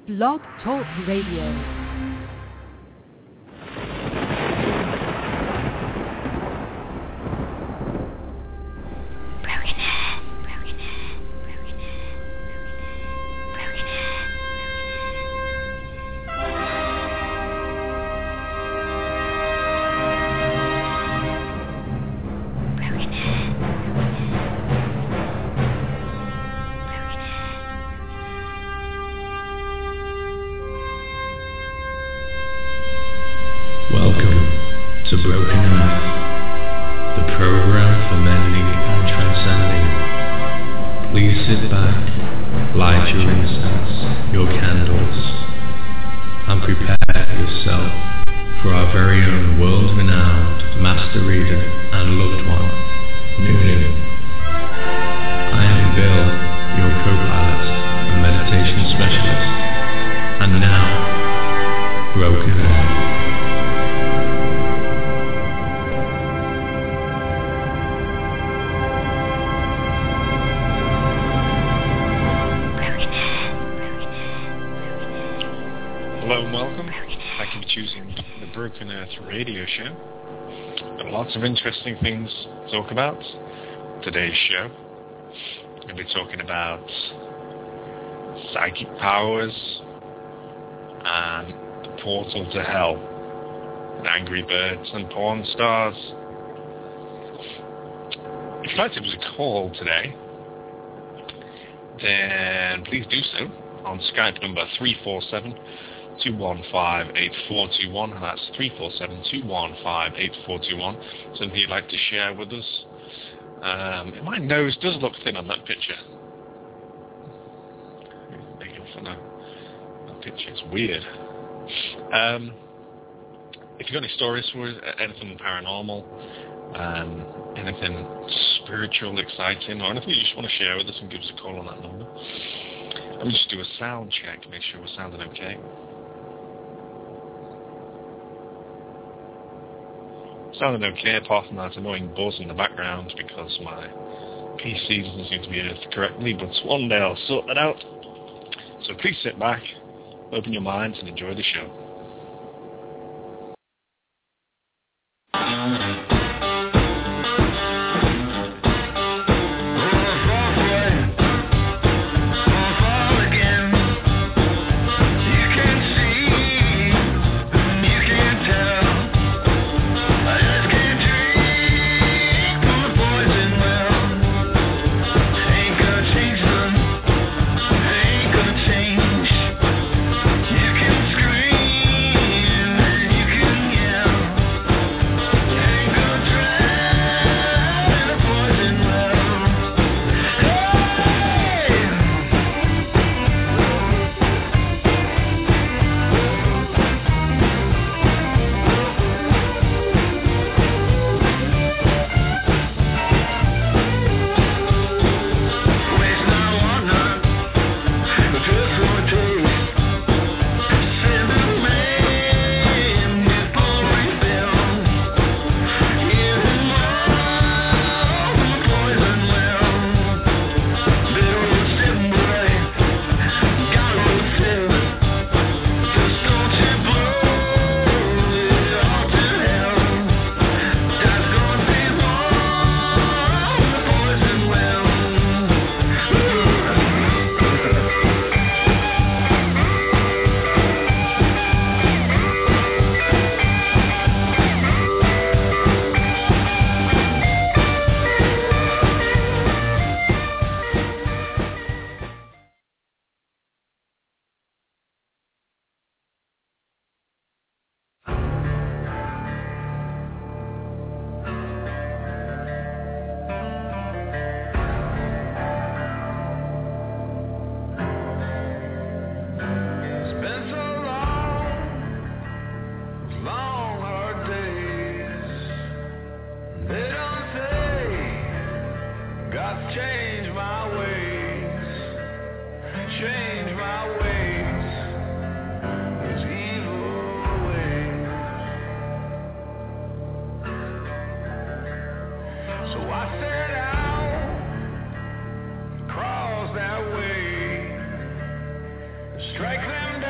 Blog Talk Radio. Interesting things to talk about. Today's show, we're going to be talking about psychic powers and the portal to hell, and Angry Birds and porn stars. If you'd like to give us a call today, then please do so on Skype number 347-215-8421, and that's 347-215-8421. Something you'd like to share with us. My nose does look thin on that picture. Making fun of that picture, it's weird. If you've got any stories for us, anything paranormal, anything spiritual, exciting, or anything you just want to share with us, and give us a call on that number. Let me just do a sound check, make sure we're sounding okay. Sounding okay, apart from that annoying buzz in the background because my PC doesn't seem to be earthed correctly, but one day I'll sort that out. So please sit back, open your minds, and enjoy the show. Strike them down.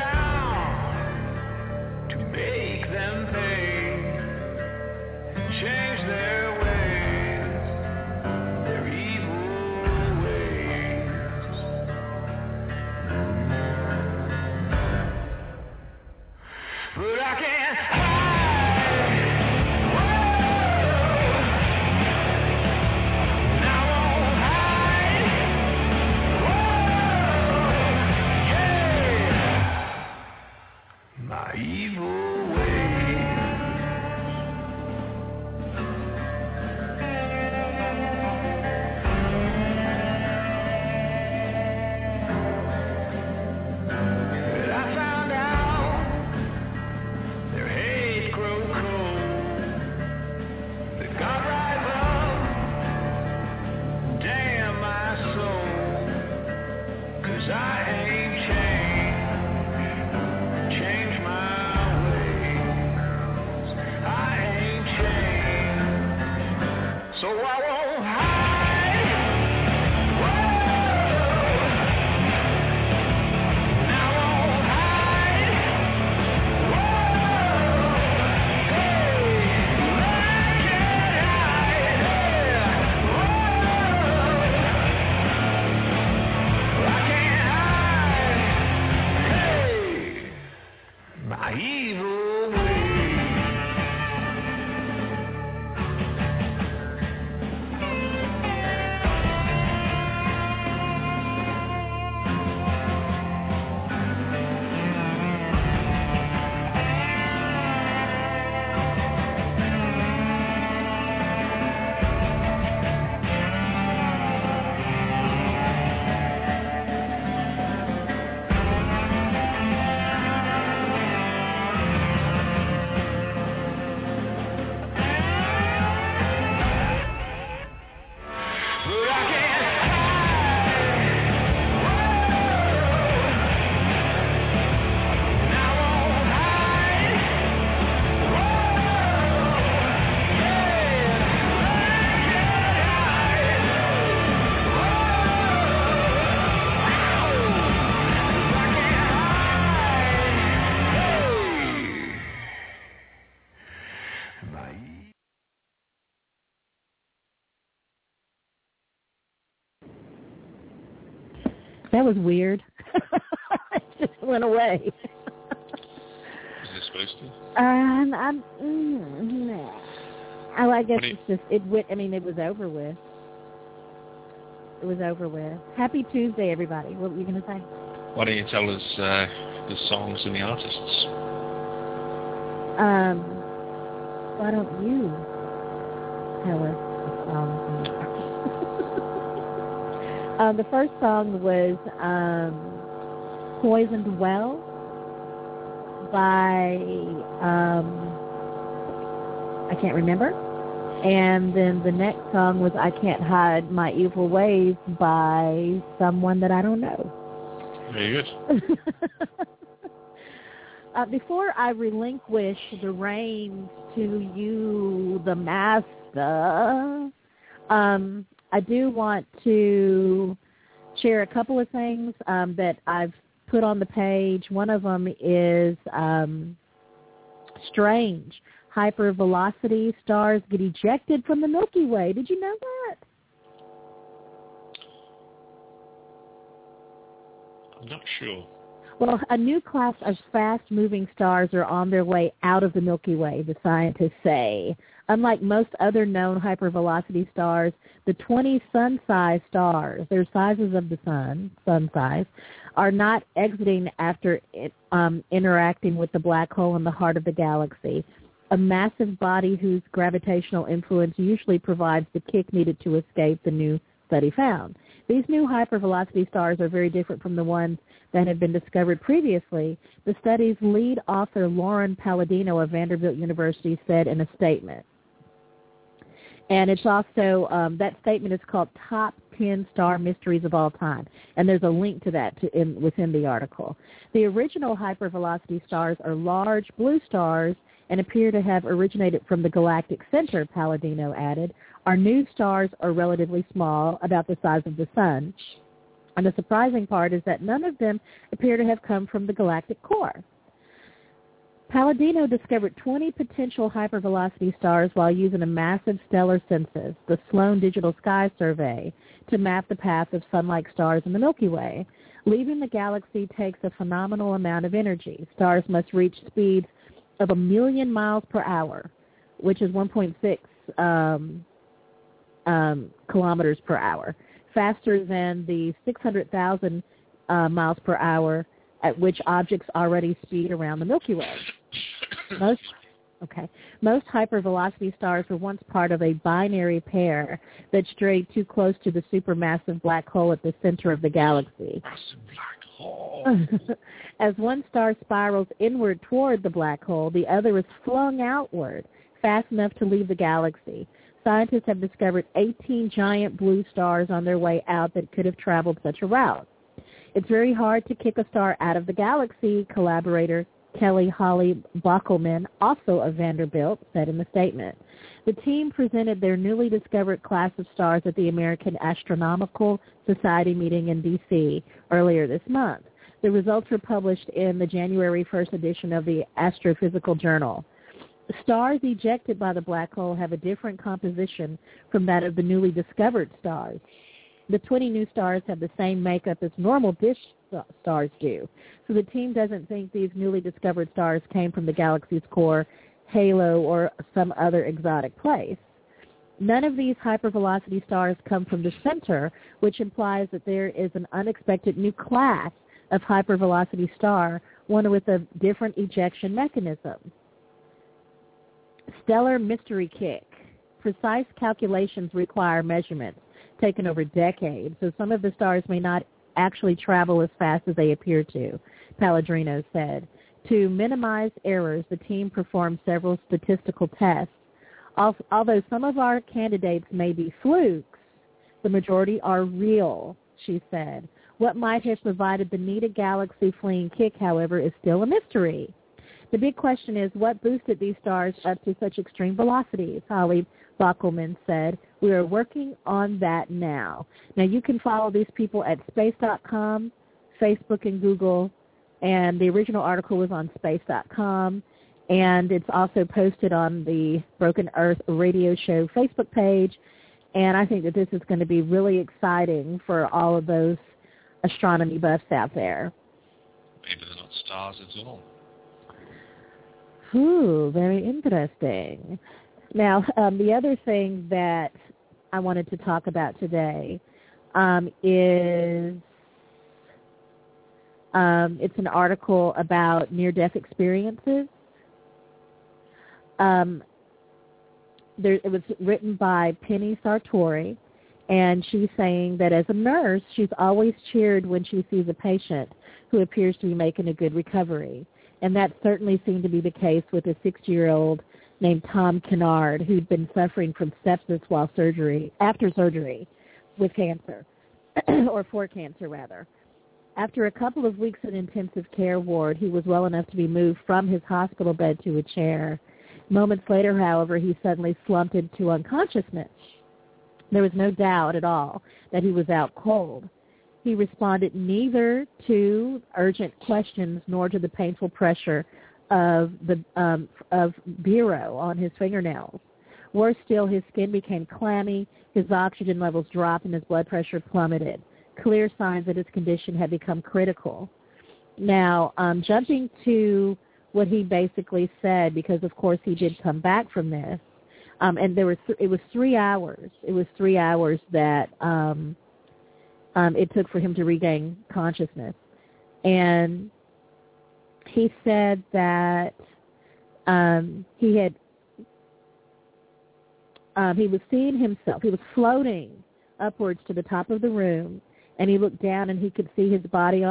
That was weird. It just went away. Is it supposed to? I guess it's just, it went, I mean, it was over with. It was over with. Happy Tuesday, everybody. What were you going to say? Why don't you tell us the songs and the artists? Why don't you tell us the songs and the artists? The first song was Poisoned Well by, I can't remember. And then the next song was I Can't Hide My Evil Ways by someone that I don't know. Very good. Before I relinquish the reins to you, the master, I do want to share a couple of things that I've put on the page. One of them is strange. Hypervelocity stars get ejected from the Milky Way. Did you know that? I'm not sure. Well, a new class of fast-moving stars are on their way out of the Milky Way, the scientists say. Unlike most other known hypervelocity stars, the 20 sun-sized stars, they're sizes of the sun size, are not exiting after interacting with the black hole in the heart of the galaxy, a massive body whose gravitational influence usually provides the kick needed to escape, the new study found. These new hypervelocity stars are very different from the ones that had been discovered previously, the study's lead author, Lauren Palladino of Vanderbilt University, said in a statement. And it's also, that statement is called Top 10 Star Mysteries of All Time. And there's a link to that within the article. The original hypervelocity stars are large blue stars and appear to have originated from the galactic center, Palladino added. Our new stars are relatively small, about the size of the sun. And the surprising part is that none of them appear to have come from the galactic core. Palladino discovered 20 potential hypervelocity stars while using a massive stellar census, the Sloan Digital Sky Survey, to map the path of sun-like stars in the Milky Way. Leaving the galaxy takes a phenomenal amount of energy. Stars must reach speeds of 1 million miles per hour, which is 1.6 kilometers per hour, faster than the 600,000 miles per hour at which objects already speed around the Milky Way. Most hypervelocity stars were once part of a binary pair that strayed too close to the supermassive black hole at the center of the galaxy. Black hole. As one star spirals inward toward the black hole, the other is flung outward, fast enough to leave the galaxy. Scientists have discovered 18 giant blue stars on their way out that could have traveled such a route. It's very hard to kick a star out of the galaxy, collaborator Kelly Holly Bockelman, also of Vanderbilt, said in the statement. The team presented their newly discovered class of stars at the American Astronomical Society meeting in D.C. earlier this month. The results were published in the January 1st edition of the Astrophysical Journal. Stars ejected by the black hole have a different composition from that of the newly discovered stars. The 20 new stars have the same makeup as normal dish stars do, so the team doesn't think these newly discovered stars came from the galaxy's core, halo, or some other exotic place. None of these hypervelocity stars come from the center, which implies that there is an unexpected new class of hypervelocity star, one with a different ejection mechanism. Stellar mystery kick. Precise calculations require measurements taken over decades, so some of the stars may not actually travel as fast as they appear to, Palladrino said. To minimize errors, the team performed several statistical tests. Although some of our candidates may be flukes, the majority are real, she said. What might have provided the needed galaxy-fleeing kick, however, is still a mystery. The big question is what boosted these stars up to such extreme velocities, Holly Bockelman said. We are working on that now. Now, you can follow these people at space.com, Facebook, and Google, and the original article was on space.com, and it's also posted on the Broken Earth Radio Show Facebook page, and I think that this is going to be really exciting for all of those astronomy buffs out there. Maybe they're not stars at all. Ooh, very interesting. Now, the other thing that I wanted to talk about today is it's an article about near-death experiences. It was written by Penny Sartori, and she's saying that as a nurse, she's always cheered when she sees a patient who appears to be making a good recovery. And that certainly seemed to be the case with a 60-year-old named Tom Kennard, who'd been suffering from sepsis after surgery with cancer, or for cancer, rather. After a couple of weeks in intensive care ward, he was well enough to be moved from his hospital bed to a chair. Moments later, however, he suddenly slumped into unconsciousness. There was no doubt at all that he was out cold. He responded neither to urgent questions nor to the painful pressure of Biro on his fingernails. Worse still, his skin became clammy, his oxygen levels dropped, and his blood pressure plummeted. Clear signs that his condition had become critical. Now, jumping to what he basically said, because of course he did come back from this, and it was 3 hours. It was 3 hours that it took for him to regain consciousness. And he said that he was seeing himself. He was floating upwards to the top of the room, and he looked down and he could see his body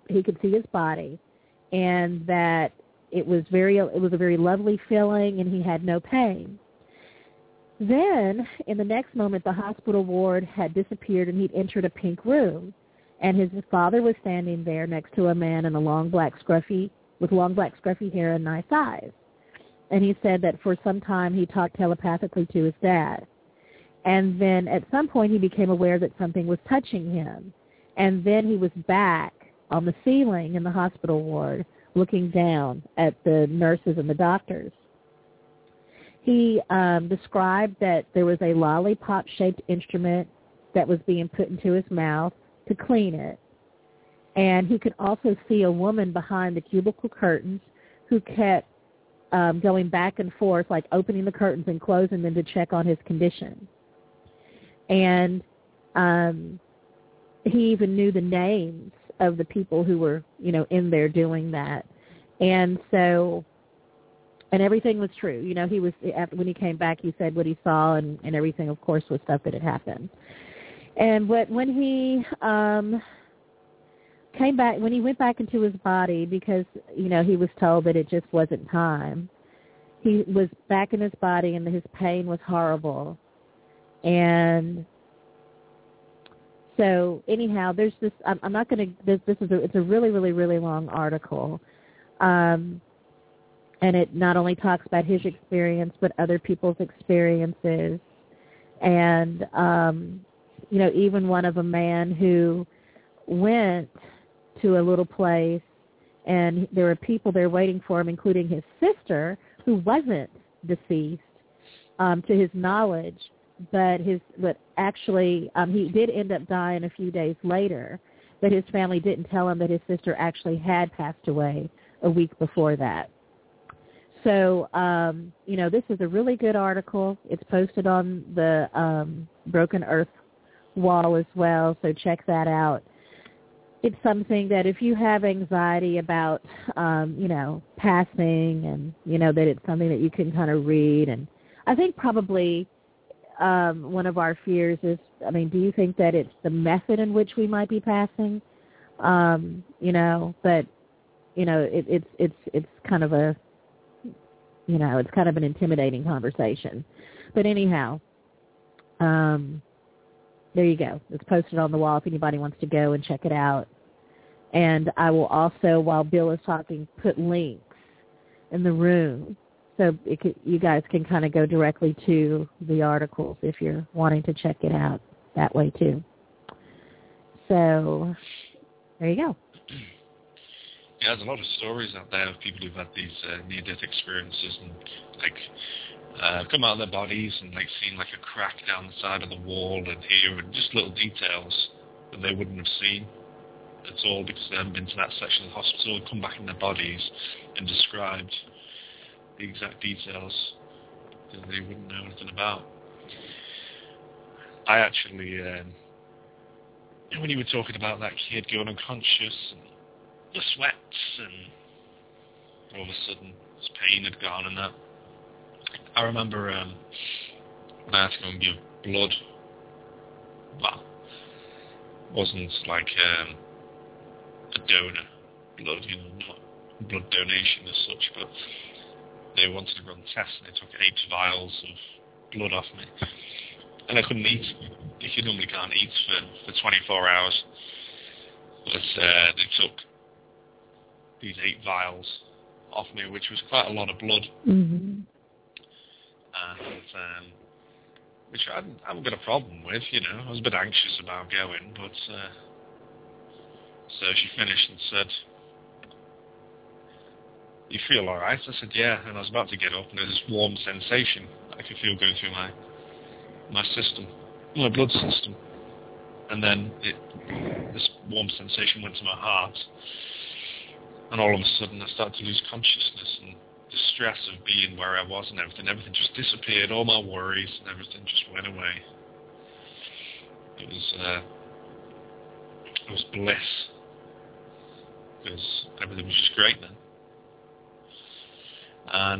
and that it was a very lovely feeling, and he had no pain. Then, in the next moment, the hospital ward had disappeared, and he'd entered a pink room, and his father was standing there next to a man in with long black scruffy hair and nice eyes. And he said that for some time he talked telepathically to his dad. And then at some point he became aware that something was touching him. And then he was back on the ceiling in the hospital ward looking down at the nurses and the doctors. He described that there was a lollipop-shaped instrument that was being put into his mouth to clean it. And he could also see a woman behind the cubicle curtains who kept going back and forth, like opening the curtains and closing them to check on his condition. And he even knew the names of the people who were, in there doing that. And so, and everything was true. He was, when he came back, he said what he saw, and everything, of course, was stuff that had happened. And when he came back, when he went back into his body, because, he was told that it just wasn't time, he was back in his body, and his pain was horrible. And so anyhow, there's this, I'm not going to, it's a really, really, really long article. And it not only talks about his experience, but other people's experiences. And, even one of a man who went to a little place, and there were people there waiting for him, including his sister, who wasn't deceased, to his knowledge, but actually he did end up dying a few days later, but his family didn't tell him that his sister actually had passed away a week before that. So, this is a really good article. It's posted on the Broken Earth wall as well, so check that out. It's something that if you have anxiety about, passing, and, that it's something that you can kind of read. And I think probably one of our fears is, do you think that it's the method in which we might be passing? But, it's kind of a, it's kind of an intimidating conversation. But anyhow, there you go. It's posted on the wall if anybody wants to go and check it out. And I will also, while Bill is talking, put links in the room so you guys can kind of go directly to the articles if you're wanting to check it out that way too. So there you go. Yeah, there's a lot of stories out there of people who've had these near-death experiences and, come out of their bodies and, seen, a crack down the side of the wall and here, and just little details that they wouldn't have seen. It's all because they haven't been to that section of the hospital and come back in their bodies and described the exact details that they wouldn't know anything about. I actually, when you were talking about that kid going unconscious and the sweats, and all of a sudden his pain had gone and that, I remember when I had to go and give blood. Well, it wasn't like a donor blood, not blood donation as such, but they wanted to run tests, and they took 8 vials of blood off me. And I couldn't eat. You normally can't eat for 24 hours. But they took these 8 vials off me, which was quite a lot of blood. Mm-hmm. And which I haven't got a problem with, I was a bit anxious about going, but so she finished and said, "You feel all right?" I said, "Yeah," and I was about to get up, and there was this warm sensation I could feel going through my system, my blood system, and then this warm sensation went to my heart, and all of a sudden I started to lose consciousness, and the stress of being where I was and everything just disappeared. All my worries and everything just went away. It was bliss, because everything was just great then. And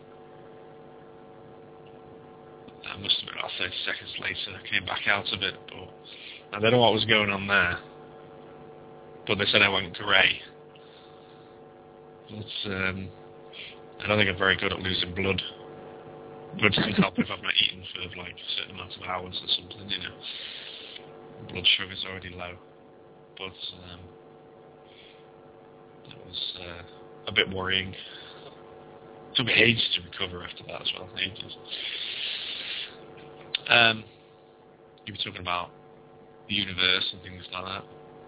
that must have been about 30 seconds later. I came back out of it, but I don't know what was going on there. But they said I went grey. But I don't think I'm very good at losing blood. Blood doesn't help if I've not eaten for a certain amount of hours or something, Blood sugar's already low. But it was a bit worrying. It took me ages to recover after that as well, ages. You were talking about the universe and things like that.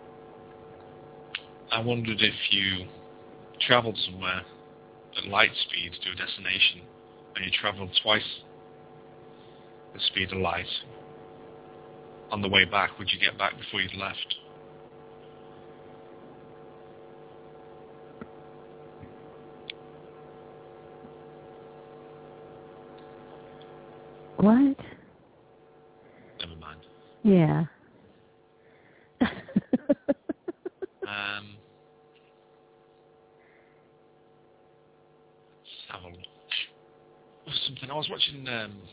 I wondered if you travelled somewhere at light speed to a destination, and you travelled twice the speed of light. On the way back, would you get back before you'd left? What? Never mind. Yeah. Let's have a look. Something I was watching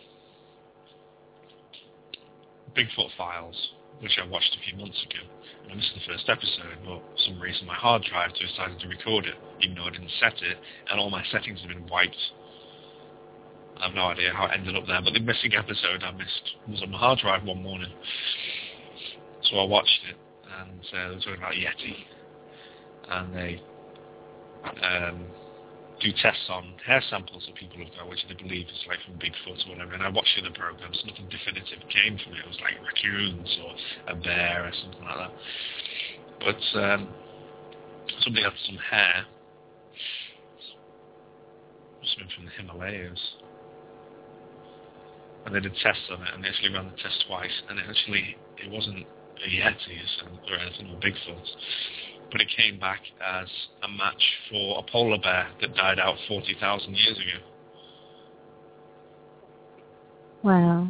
Bigfoot Files, which I watched a few months ago. And this is the first episode, but for some reason my hard drive decided to record it, even though I didn't set it, and all my settings have been wiped. I have no idea how it ended up there, but the missing episode I missed was on my hard drive one morning. So I watched it, and they were talking about Yeti, and they do tests on hair samples that people have got, which they believe is like from Bigfoot or whatever. And I watched the other programs, nothing definitive came from it. It was like raccoons or a bear or something like that. But somebody had some hair, something from the Himalayas, and they did tests on it, and they actually ran the test twice, and it wasn't a Yeti or anything or Bigfoot. But it came back as a match for a polar bear that died out 40,000 years ago. Wow.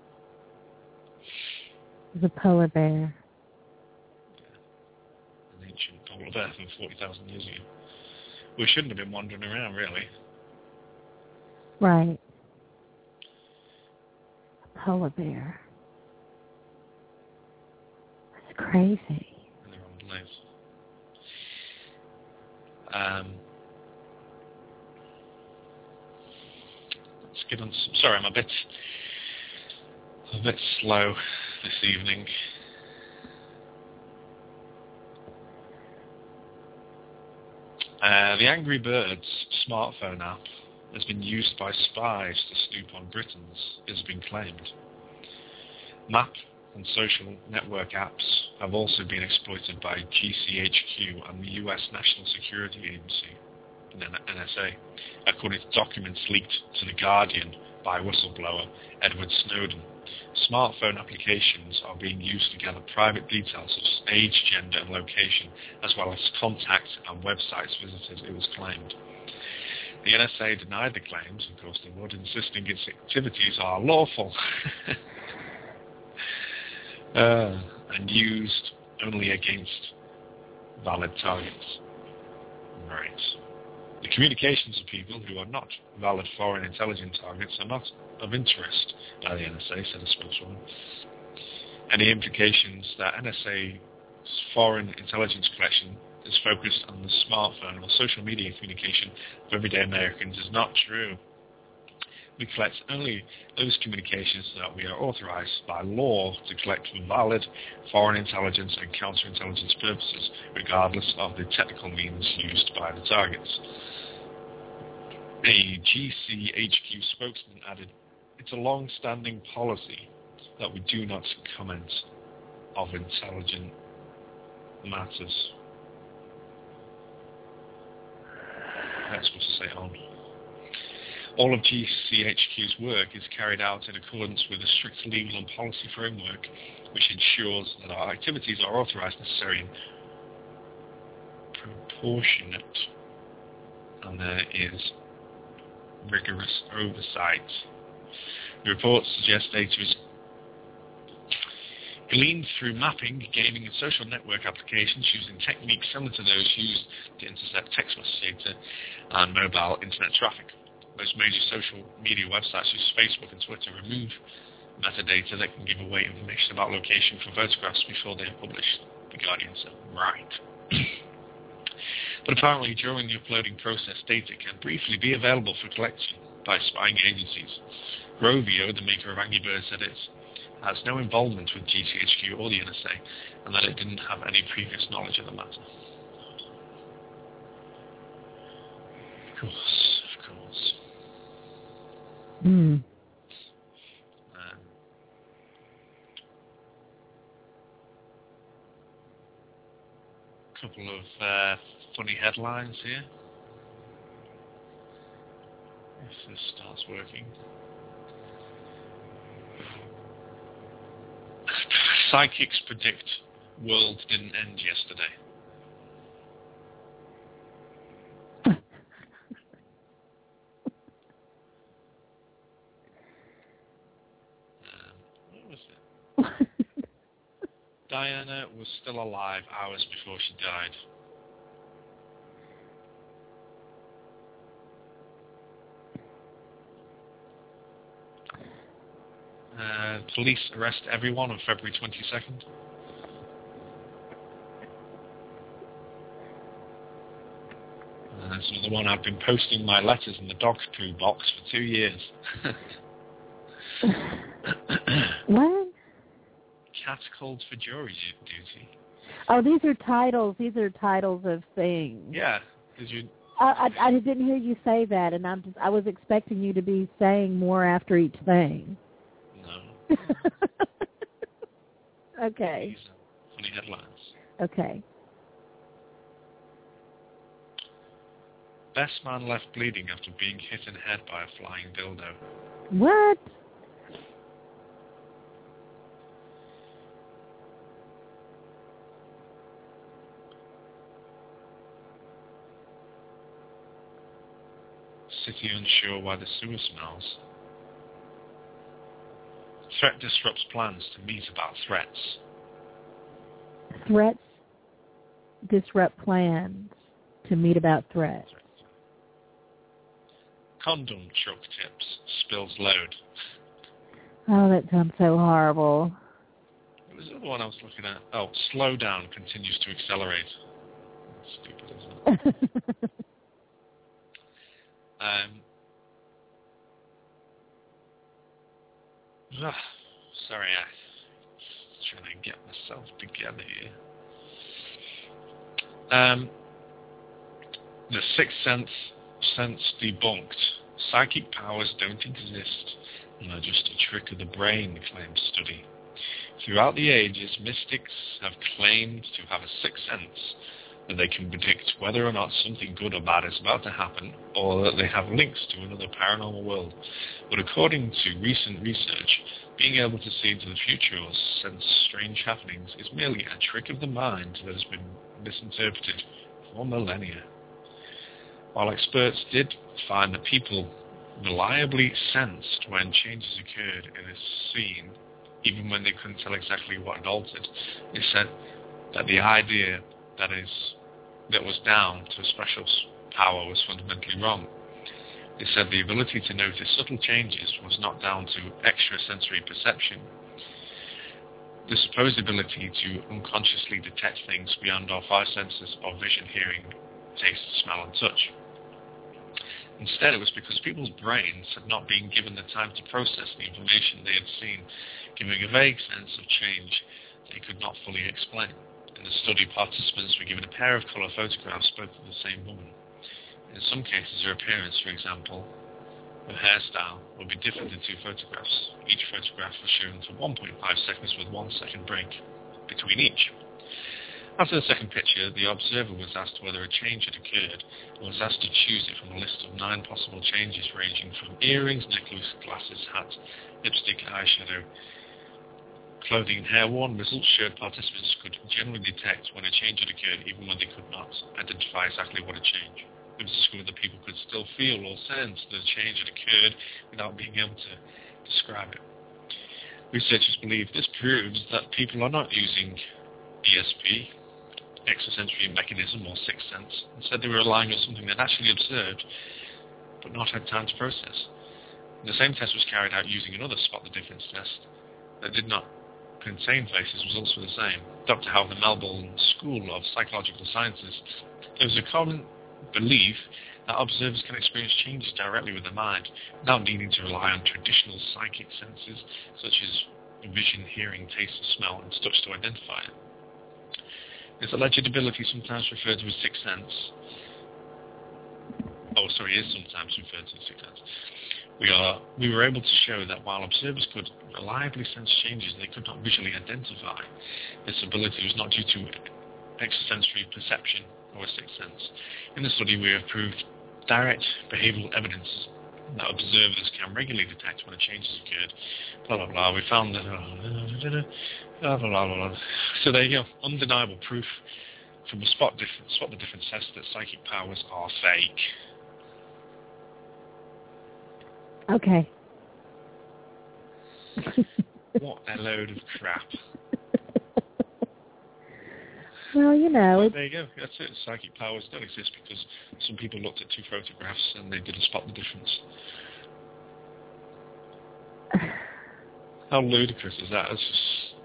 It was a polar bear. An ancient polar bear from 40,000 years ago. We shouldn't have been wandering around, really. Right. A polar bear. That's crazy. In the wrong place. Let's get on. Sorry, I'm a bit slow this evening. The Angry Birds smartphone app has been used by spies to snoop on Britons, it has been claimed. Map and social network apps have also been exploited by GCHQ and the US National Security Agency, NSA, according to documents leaked to The Guardian by whistleblower Edward Snowden. Smartphone applications are being used to gather private details such as age, gender and location, as well as contacts and websites visited, it was claimed. The NSA denied the claims, of course they would, insisting its activities are lawful and used only against valid targets. Right. The communications of people who are not valid foreign intelligence targets are not of interest by the NSA, said a spokeswoman. Any implications that NSA's foreign intelligence collection is focused on the smartphone or social media communication of everyday Americans is not true. We collect only those communications that we are authorized by law to collect for valid foreign intelligence and counterintelligence purposes, regardless of the technical means used by the targets. A GCHQ spokesman added, "It's a long-standing policy that we do not comment of intelligent matters." That's what to say on. All of GCHQ's work is carried out in accordance with a strict legal and policy framework which ensures that our activities are authorized, necessary and proportionate, and there is rigorous oversight. The report suggests data is gleaned through mapping, gaming and social network applications using techniques similar to those used to intercept text message data and mobile internet traffic. Most major social media websites use Facebook and Twitter remove metadata that can give away information about location for photographs before they are published, The Guardian said. Right. But apparently during the uploading process, data can briefly be available for collection by spying agencies. Rovio, the maker of Angry Birds, said it has no involvement with GCHQ or the NSA, and that it didn't have any previous knowledge of the matter. Of course. Couple of funny headlines here. If this starts working. Psychics predict world didn't end yesterday. Diana was still alive hours before she died. Police arrest everyone on February 22nd. That's another one. I've been posting my letters in the dog poo box for 2 years. What? Cat called for jury duty. Oh, these are titles. These are titles of things. Yeah. Did you? I didn't hear you say that, and I was expecting you to be saying more after each thing. No. Okay. Funny headlines. Okay. Best man left bleeding after being hit in the head by a flying dildo. What? City unsure why the sewer smells. Threat disrupts plans to meet about threats. Threats disrupt plans to meet about threats. Condom truck tips, spills load. Oh, that sounds so horrible. What was the other one I was looking at? Oh, slowdown continues to accelerate. Stupid, isn't it? Sorry, I'm trying to get myself together here. The sixth sense debunked. Psychic powers don't exist and are just a trick of the brain, claims study. Throughout the ages, mystics have claimed to have a sixth sense, that they can predict whether or not something good or bad is about to happen, or that they have links to another paranormal world. But according to recent research, being able to see into the future or sense strange happenings is merely a trick of the mind that has been misinterpreted for millennia. While experts did find that people reliably sensed when changes occurred in a scene, even when they couldn't tell exactly what had altered, they said that the idea that was down to a special power was fundamentally wrong. They said the ability to notice subtle changes was not down to extrasensory perception. The supposed ability to unconsciously detect things beyond our five senses of vision, hearing, taste, smell and touch. Instead, it was because people's brains had not been given the time to process the information they had seen, giving a vague sense of change they could not fully explain. In the study, participants were given a pair of colour photographs, both of the same woman. In some cases, her appearance, for example, her hairstyle, would be different in two photographs. Each photograph was shown for 1.5 seconds with 1 second break between each. After the second picture, the observer was asked whether a change had occurred and was asked to choose it from a list of 9 possible changes ranging from earrings, necklace, glasses, hat, lipstick, eyeshadow, clothing and hair worn. Results showed participants could generally detect when a change had occurred even when they could not identify exactly what had changed. It was discovered that people could still feel or sense that a change had occurred without being able to describe it. Researchers believe this proves that people are not using ESP, extrasensory mechanism or sixth sense. Instead, they were relying on something they'd actually observed but not had time to process. And the same test was carried out using another spot the difference test that did not contain faces. Results were the same. Dr. Howe of the Melbourne School of Psychological Sciences, there was a common belief that observers can experience changes directly with the mind without needing to rely on traditional psychic senses such as vision, hearing, taste, smell and touch to identify it. This alleged ability, sometimes referred to as sixth sense, is sometimes referred to as sixth sense. We were able to show that while observers could reliably sense changes they could not visually identify, this ability was not due to extrasensory perception or a sixth sense. In the study, we have proved direct behavioural evidence that observers can regularly detect when a change has occurred. Blah blah blah. We found that blah blah blah blah. So there you go, undeniable proof from a spot the difference test that psychic powers are fake. Okay. What a load of crap. Well, you know. There you go. That's it. Psychic powers don't exist because some people looked at 2 photographs and they didn't spot the difference. How ludicrous is that? It's just...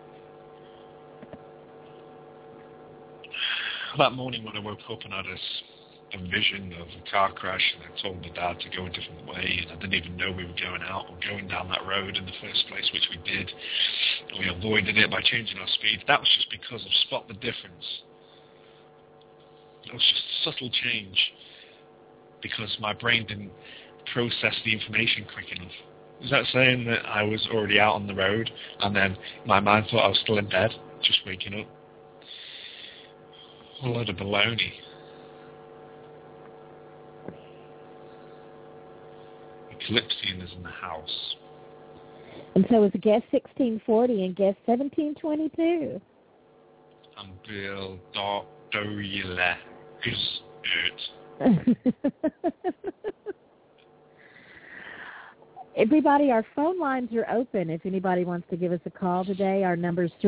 That morning when I woke up and I had a vision of a car crash, and I told my dad to go a different way, and I didn't even know we were going out or going down that road in the first place, which we did. And we avoided it by changing our speed. That was just because of spot the difference. It was just a subtle change because my brain didn't process the information quick enough. Is that saying that I was already out on the road and then my mind thought I was still in bed, just waking up? A load of baloney. Eclipsian is in the house. And so is guest 1640 and guest 1722. I'm Bill Doyle is it. Everybody, our phone lines are open. If anybody wants to give us a call today, our number is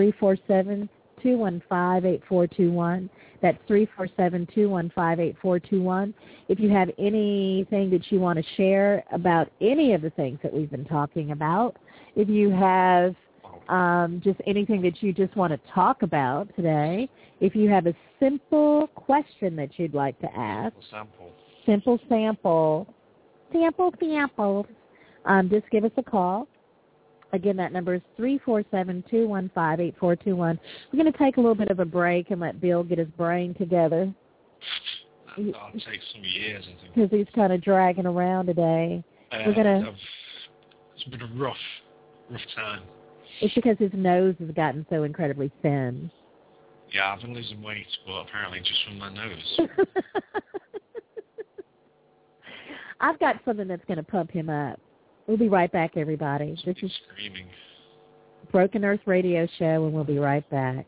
347-215-8421. That's 347-215-8421. If you have anything that you want to share about any of the things that we've been talking about, if you have just anything that you just want to talk about today, if you have a simple question that you'd like to ask, simple sample, just give us a call. Again, that number is 347-215-8421. We're going to take a little bit of a break and let Bill get his brain together. That'll take some years, I think. Because he's kind of dragging around today. It's been a rough time. It's because his nose has gotten so incredibly thin. Yeah, I've been losing weight, but apparently just from my nose. I've got something that's going to pump him up. We'll be right back, everybody. This is screaming. Broken Earth Radio Show, and we'll be right back.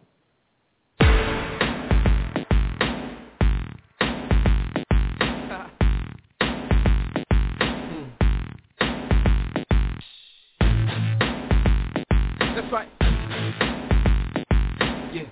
That's right. Yeah.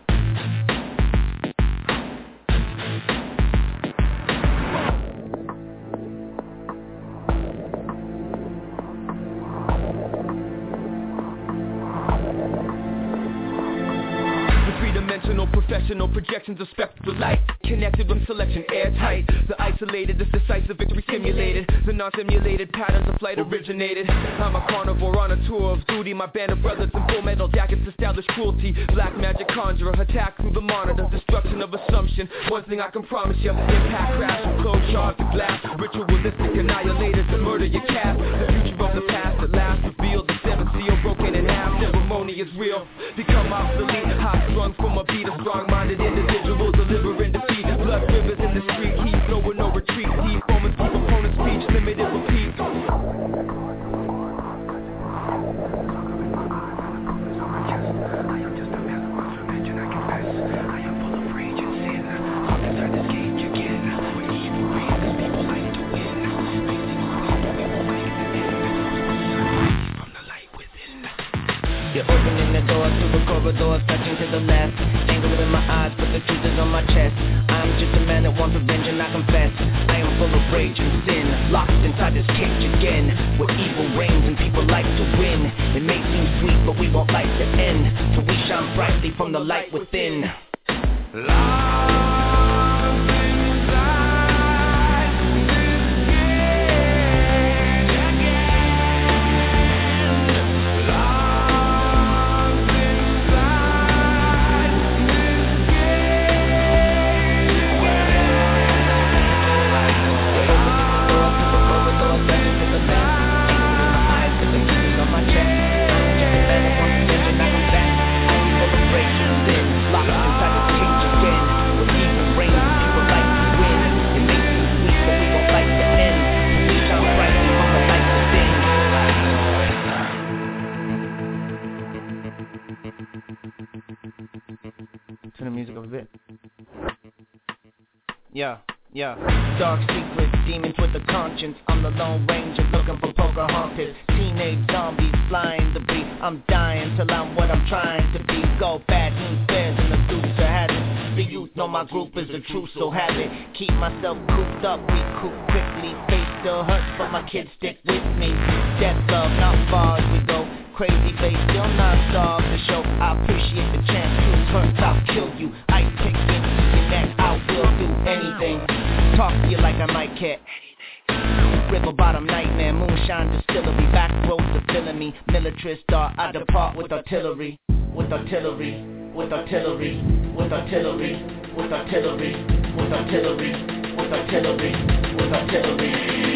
Professional projections of spectral light, connected with selection airtight. The isolated, this decisive victory simulated. The non-simulated patterns of flight originated. I'm a carnivore on a tour of duty. My band of brothers in full metal jackets establish cruelty. Black magic conjurer, attack through the monitor. Destruction of assumption. One thing I can promise you: impact crash from closed shards of glass. Ritualistic annihilators to murder your cast. The future of the past at last revealed. The seventh seal broken in half. Ceremony is real. Become obsolete. Hot strung from a beat of strong-minded individuals delivering defeat. Blood rivers in the street, heat flow with no retreat. Deep moments, keep opponent's speech, limited repeat. I am just a man of revenge and I confess. I am full of rage and sin. Up inside this cage again, where evil reigns, people like to win. Facing all these people like to end. From the light within. You're opening the door to the corridor, touching to the left. Anger in my eyes, but the truth is on my chest. I'm just a man that wants revenge and I confess. I am full of rage and sin, locked inside this cage again, where evil reigns and people like to win. It may seem sweet, but we won't like to end, so we shine brightly from the light within. Yeah, dark secrets, demons with a conscience. I'm the Lone Ranger looking for Pocahontas. Teenage zombies flying debris. I'm dying till I'm what I'm trying to be. Go bad news bears and the Dukes of Hazzard. know my group is the truth, so have it. Keep myself cooped up, recoup quickly. Face still hurts, but my kids stick with me. Death love, not far as we go. Crazy face, still non-stop the show. I appreciate the chance to hurt, I'll kill you. I take it to your neck, I will do anything. Talk to you like I might care. River bottom nightmare, moonshine distillery. Back roads are filling me. Military star, I depart with artillery. With artillery, with artillery, with artillery, with artillery, with artillery, with artillery, with artillery.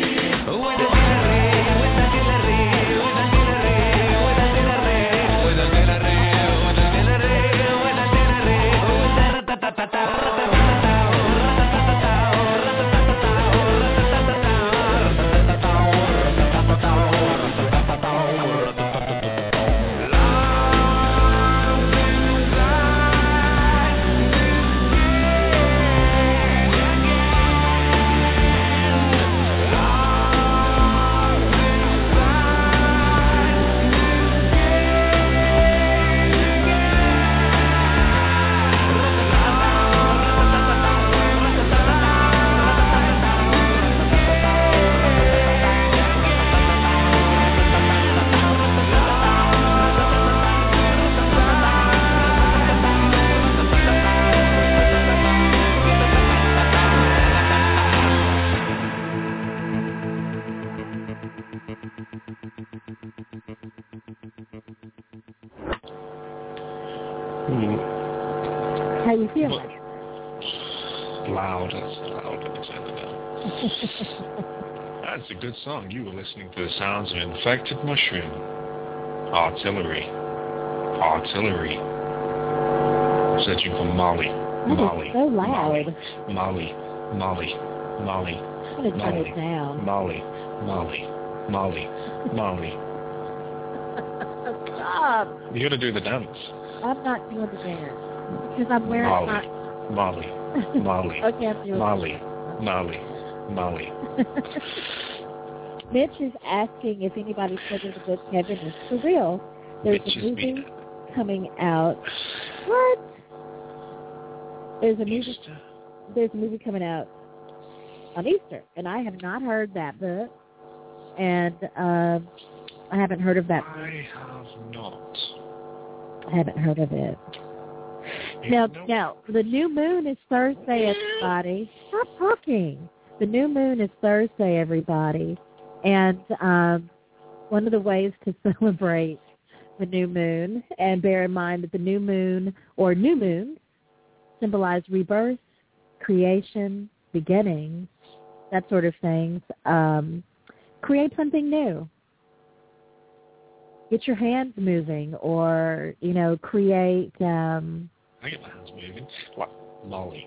How you feeling? Loud as ever. That's a good song. You were listening to the sounds of Infected Mushroom. Artillery. Searching for Molly. Molly. So loud. Molly. I'm going to turn it down. Molly. Stop. You got to do the dance. I'm not doing the dance because I'm wearing Molly. Okay, I'm doing Molly. Mitch is asking if anybody's said the book Kevin is for real. There's a movie coming out. What? There's a movie coming out on Easter, and I have not heard that book, and I haven't heard of that. I have not. I haven't heard of it. Now, the new moon is Thursday, everybody. Stop talking. The new moon is Thursday, everybody. And one of the ways to celebrate the new moon, and bear in mind that the new moon or new moons symbolize rebirth, creation, beginnings, that sort of things. Create something new. Get your hands moving, or, create... I get my hands moving. Like Molly.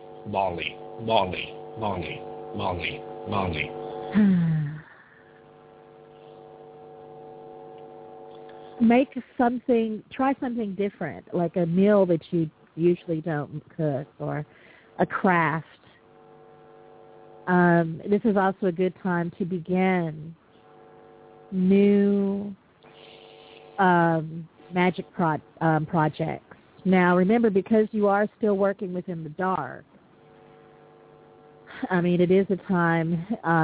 Try something different, like a meal that you usually don't cook, or a craft. This is also a good time to begin new magic projects. Now, remember, because you are still working within the dark, I mean, it is a time,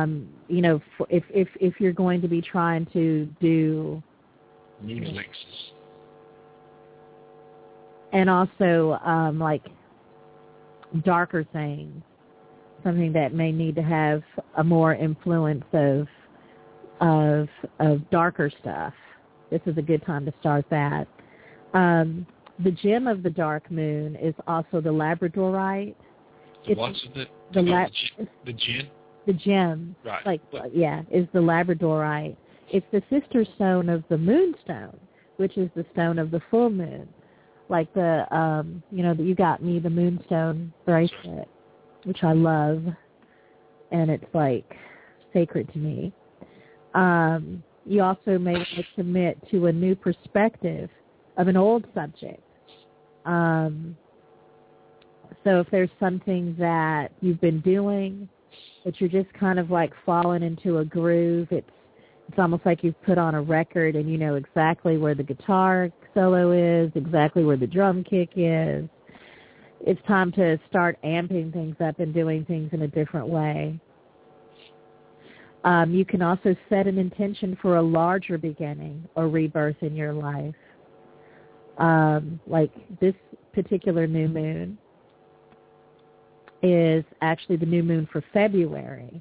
if you're going to be trying to do moon elixirs, and also like darker things, something that may need to have a more influence of darker stuff. This is a good time to start that. The gem of the dark moon is also the labradorite. What's it? The gem? The gem. Right. Is the labradorite. It's the sister stone of the moonstone, which is the stone of the full moon. Like the, you got me the moonstone bracelet, which I love, and it's like sacred to me. You also may commit to a new perspective of an old subject. So if there's something that you've been doing, that you're just kind of like falling into a groove, it's almost like you've put on a record and you know exactly where the guitar solo is, exactly where the drum kick is. it's time to start amping things up and doing things in a different way. You can also set an intention for a larger beginning or rebirth in your life. Like this particular new moon is actually the new moon for February.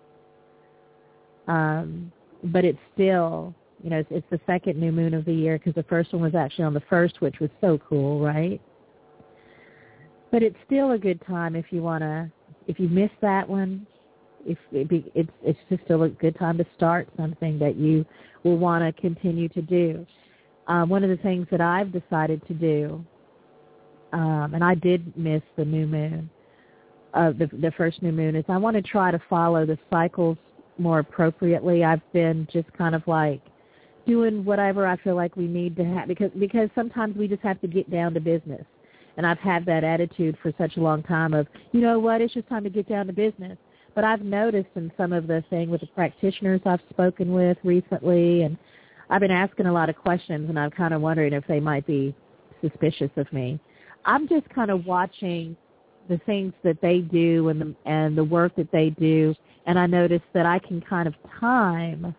But it's still, you know, it's the second new moon of the year because the first one was actually on the 1st, which was so cool, right? But it's still a good time if you want to, if you miss that one, it's just still a good time to start something that you will want to continue to do. One of the things that I've decided to do, and I did miss the new moon, the first new moon, is I want to try to follow the cycles more appropriately. I've been just kind of like doing whatever I feel like we need to have, because sometimes we just have to get down to business. And I've had that attitude for such a long time of, you know what, it's just time to get down to business. But I've noticed in some of the thing with the practitioners I've spoken with recently, and I've been asking a lot of questions, and I'm kind of wondering if they might be suspicious of me. I'm just kind of watching the things that they do and the work that they do, and I notice that I can kind of time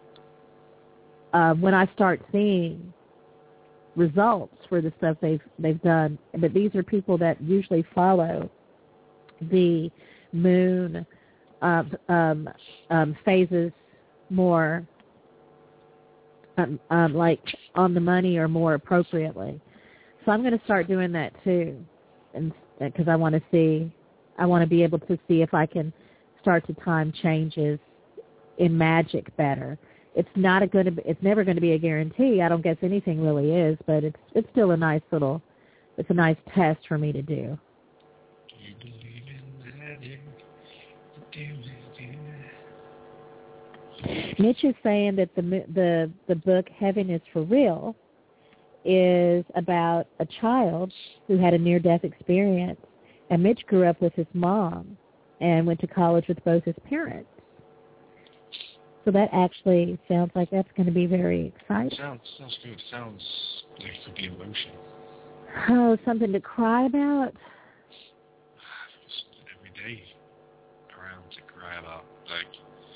when I start seeing results for the stuff they've done. But these are people that usually follow the moon phases more like on the money or more appropriately. So I'm going to start doing that too, and because I want to be able to see if I can start to time changes in magic better. It's never going to be a guarantee. I don't guess anything really is, but it's still a nice test for me to do. Do you believe in magic? Mitch is saying that the book Heaven is for Real is about a child who had a near-death experience, and Mitch grew up with his mom and went to college with both his parents. So that actually sounds like that's going to be very exciting. Sounds good. Sounds like it could be emotional. Oh, something to cry about? Every day around to cry about. Like,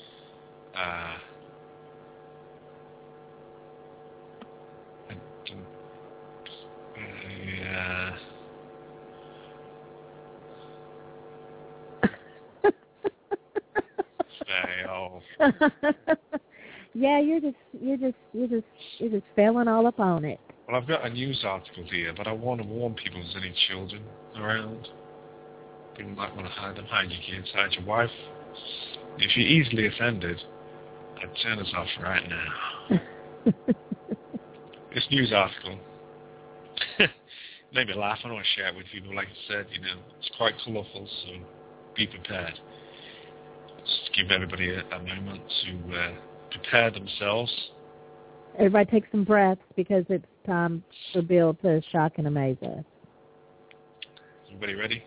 Yeah, you're just failing all up on it. Well, I've got a news article here, but I want to warn people there's any children around. People might want to hide them. Hide your kids, hide your wife. If you're easily offended, I'd turn us off right now. This news article made me laugh. I don't want to share it with people. Like I said, it's quite colourful, so be prepared. Just give everybody a moment to prepare themselves. Everybody take some breaths because it's time for Bill to shock and amaze us. Everybody ready?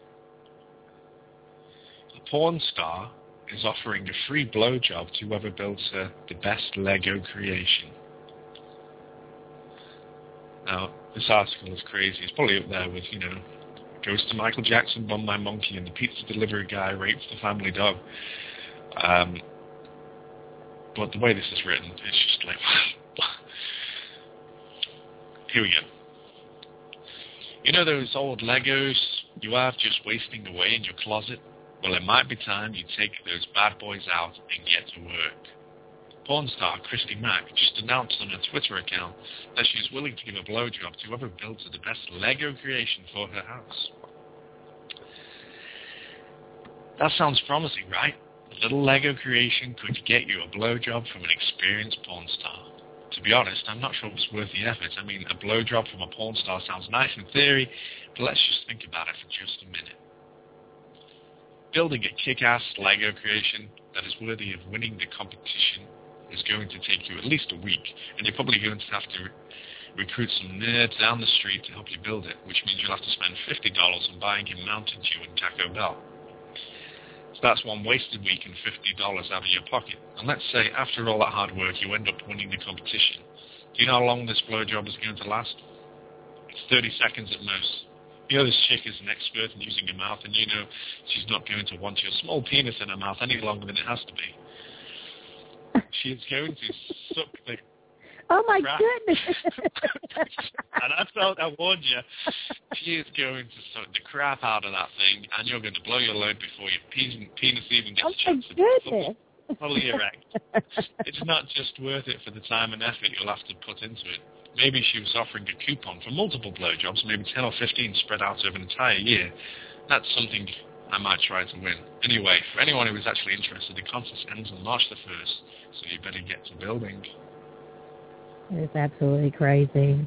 A porn star is offering a free blowjob to whoever builds her the best Lego creation. Now, this article is crazy. It's probably up there with, goes to Michael Jackson, Bum My Monkey, and the pizza delivery guy rapes the family dog. But the way this is written, it's just like, here we go. You know those old Legos you have just wasting away in your closet? Well, it might be time you take those bad boys out and get to work. Porn star Christy Mack just announced on her Twitter account that she's willing to give a blowjob to whoever builds her the best Lego creation for her house. That sounds promising, right? A little Lego creation could get you a blowjob from an experienced porn star. To be honest, I'm not sure it's worth the effort. I mean, a blowjob from a porn star sounds nice in theory, but let's just think about it for just a minute. Building a kick-ass Lego creation that is worthy of winning the competition is going to take you at least a week, and you're probably going to have to recruit some nerds down the street to help you build it, which means you'll have to spend $50 on buying him Mountain Dew and Taco Bell. So that's one wasted week and $50 out of your pocket. And let's say after all that hard work you end up winning the competition. Do you know how long this blowjob is going to last? It's 30 seconds at most. this chick is an expert in using her mouth, and she's not going to want your small penis in her mouth any longer than it has to be. She is going to suck the Oh my crap. goodness! And I warned you. She is going to suck the crap out of that thing, and you're going to blow your load before your penis even gets a chance to fully erect. It's not just worth it for the time and effort you'll have to put into it. Maybe she was offering a coupon for multiple blowjobs, maybe 10 or 15 spread out over an entire year. That's something I might try to win. Anyway, for anyone who is actually interested, the contest ends on March the 1st, so you better get to building. It's absolutely crazy.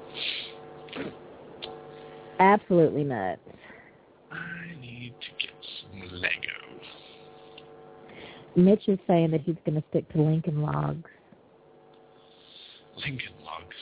Absolutely nuts. I need to get some Lego. Mitch is saying that he's going to stick to Lincoln Logs. Lincoln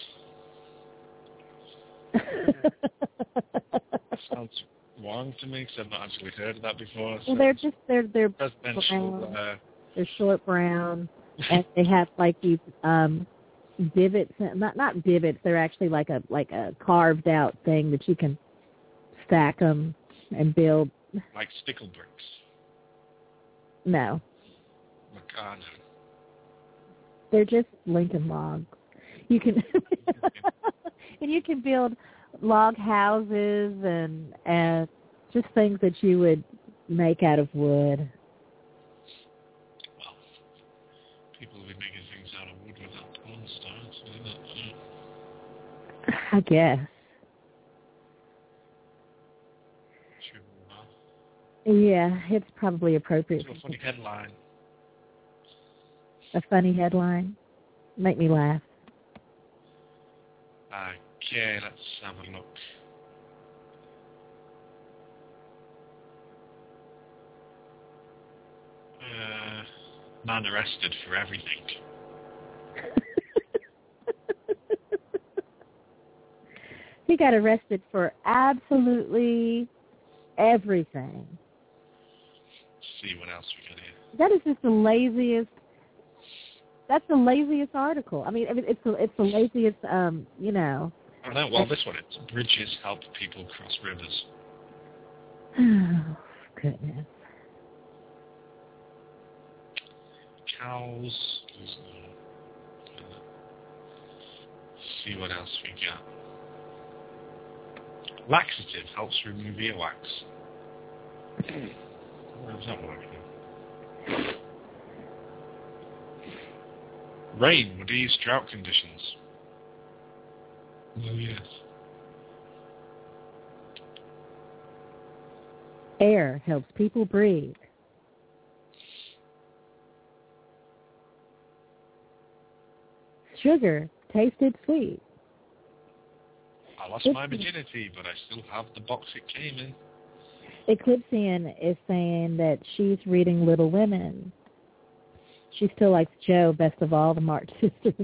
Logs. Sounds wrong to me because I've not actually heard of that before. So well, they're presidential. Brown. They're short brown, and they have like these divots. Not divots. They're actually like a carved out thing that you can stack them and build. Like stickle bricks. No. Meccano. They're just Lincoln Logs. You can and you can build log houses and just things that you would make out of wood. Well, people will be making things out of wood without porn stars, isn't it? I guess. Sure, well. Yeah, it's probably appropriate. It's a funny headline. A funny headline? Make me laugh. Okay, let's have a look. Man arrested for everything. He got arrested for absolutely everything. Let's see what else we got here. That is just the laziest. That's the laziest article. I mean, it's the laziest. You know. Oh no! Well, this one, it's bridges help people cross rivers. Oh goodness. Cows. See what else we got. Laxative helps remove earwax. How's that working? Rain would ease drought conditions. Oh yes. Air helps people breathe. Sugar tasted sweet. I lost my virginity, but I still have the box it came in. Eclipsian is saying that she's reading Little Women. She still likes Joe best of all the March sisters.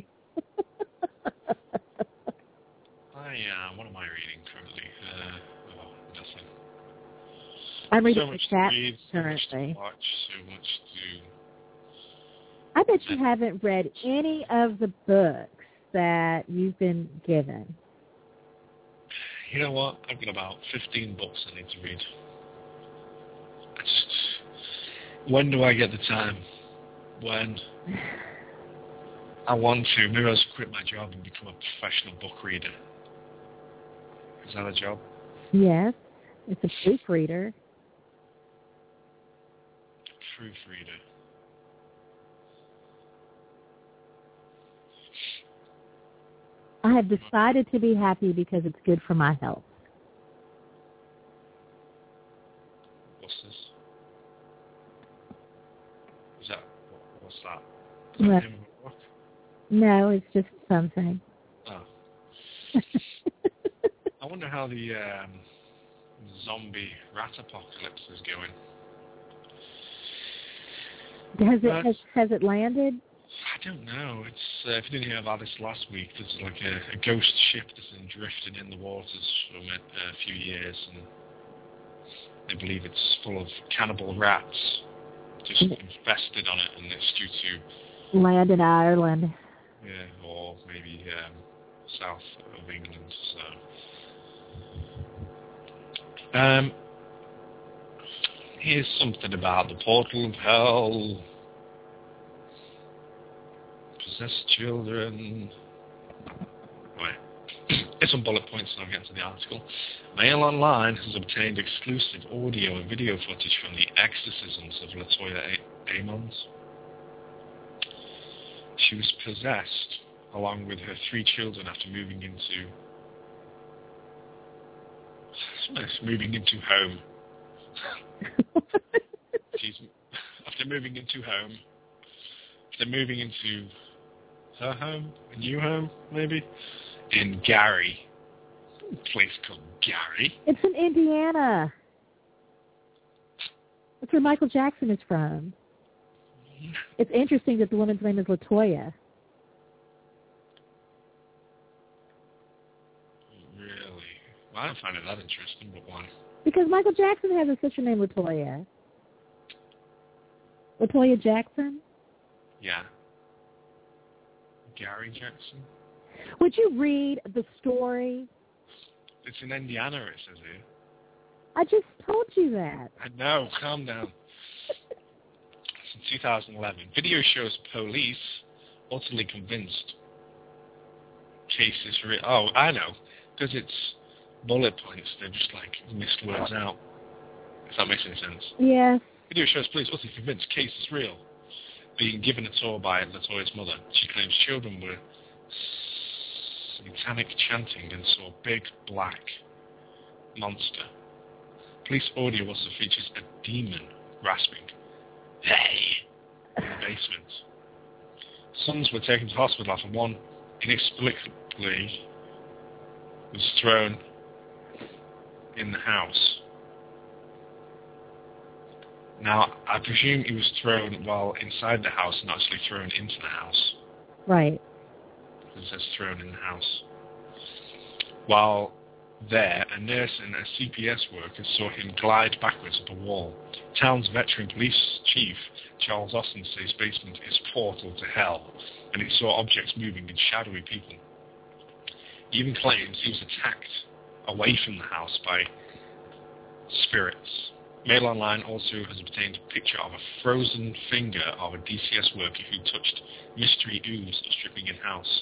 What am I reading currently? Nothing. I'm reading so much the chat to read, currently. So much to watch, so much to... I bet you haven't read any of the books that you've been given. You know what? I've got about 15 books I need to read. When do I get the time? When? I want to. Maybe I'll just quit my job and become a professional book reader. Is that a job? Yes. It's a proofreader. Proofreader. I have decided to be happy because it's good for my health. What's this? What's that? Is that Well, the name of a book? No, it's just something. Oh. I wonder how the zombie rat apocalypse is going. Has it landed? I don't know. It's if you didn't hear about this last week, there's like a ghost ship that's been drifting in the waters for a few years, and they believe it's full of cannibal rats just infested on it, and it's due to Land in Ireland. Yeah, or maybe south of England. So Here's something about the portal of hell. Possessed children. Wait. It's some bullet points and I'll get to the article. Mail Online has obtained exclusive audio and video footage from the exorcisms of Latoya Ammons. She was possessed along with her 3 children after moving into home. After moving into her home, a new home, maybe, in Gary. A place called Gary. It's in Indiana. That's where Michael Jackson is from. It's interesting that the woman's name is Latoya. Really? Well, I don't find it that interesting, but why? Because Michael Jackson has a sister named Latoya. Latoya Jackson? Yeah. Gary Jackson? Would you read the story? It's in Indiana, it says here. I just told you that. I know, calm down. It's in 2011. Video shows police utterly convinced case is real. Oh, I know. Because it's bullet points, they've just missed words out. If that makes any sense. Yes. Video shows police utterly convinced case is real. Being given a tour by Latoya's mother. She claims children were satanic chanting and saw a big black monster. Police audio also features a demon rasping, "Hey!" in the basement. Sons were taken to hospital after one inexplicably was thrown in the house. Now, I presume he was thrown while inside the house and actually thrown into the house. Right. It says thrown in the house. While there, a nurse and a CPS worker saw him glide backwards up a wall. Town's veteran police chief, Charles Austin, says basement is portal to hell, and he saw objects moving and shadowy people. He even claims he was attacked away from the house by spirits. Mail Online also has obtained a picture of a frozen finger of a DCS worker who touched mystery ooze of stripping in house.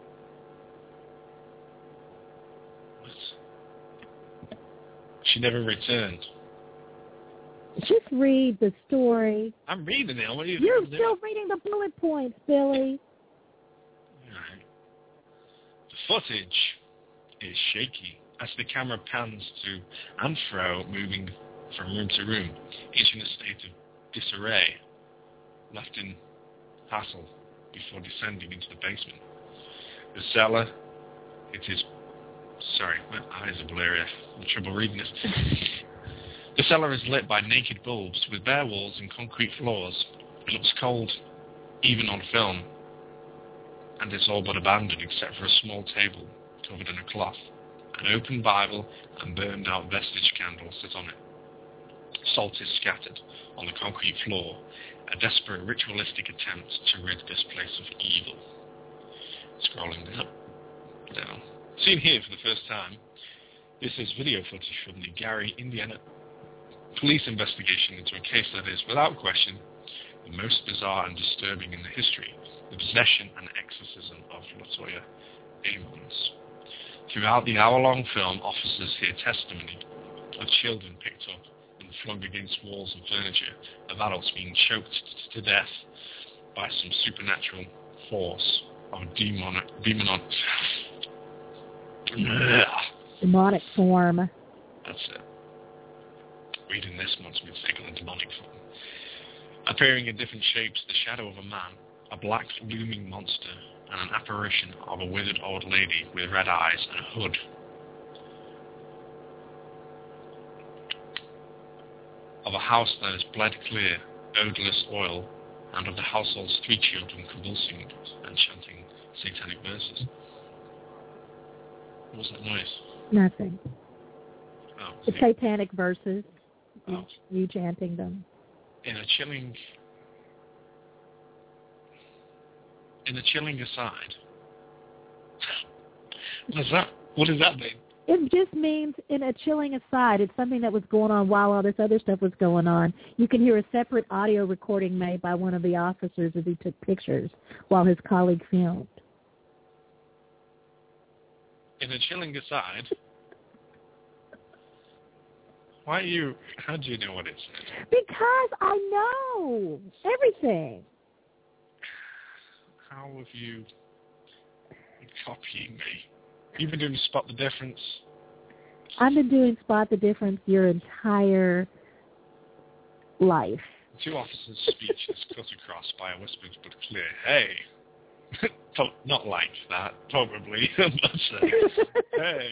What? She never returned. Just read the story. I'm reading it. What are you You're doing? still reading the bullet points, Billy. Right. The footage is shaky as the camera pans to and fro, moving from room to room, each in a state of disarray, left in hassle before descending into the basement. The cellar, sorry, my eyes are blurry, I'm having trouble reading this. The cellar is lit by naked bulbs with bare walls and concrete floors. It looks cold, even on film, and it's all but abandoned except for a small table covered in a cloth. An open Bible and burned out vestige candle sit on it. Salt is scattered on the concrete floor, a desperate ritualistic attempt to rid this place of evil. Scrolling down. Seen here for the first time, this is video footage from the Gary, Indiana police investigation into a case that is, without question, the most bizarre and disturbing in the history, the possession and exorcism of Latoya Ammons. Throughout the hour-long film, officers hear testimony of children picked up and flung against walls and furniture, of adults being choked to death by some supernatural force of demonic form. That's it. Reading this must be taken a demonic form. Appearing in different shapes, the shadow of a man, a black looming monster, and an apparition of a withered old lady with red eyes and a hood. Of a house that is bled clear, odorless oil, and of the household's 3 children convulsing and chanting satanic verses. What was that noise? Nothing. Oh, The satanic verses. Oh. You chanting them. In a chilling aside. What does that mean? It just means, in a chilling aside, it's something that was going on while all this other stuff was going on. You can hear a separate audio recording made by one of the officers as he took pictures while his colleague filmed. In a chilling aside, how do you know what it said? Because I know everything. How have you been copying me? You've been doing Spot the Difference. I've been doing Spot the Difference your entire life. Two officers' speech is cut across by a whispered but clear, hey. Not like that, probably. But hey.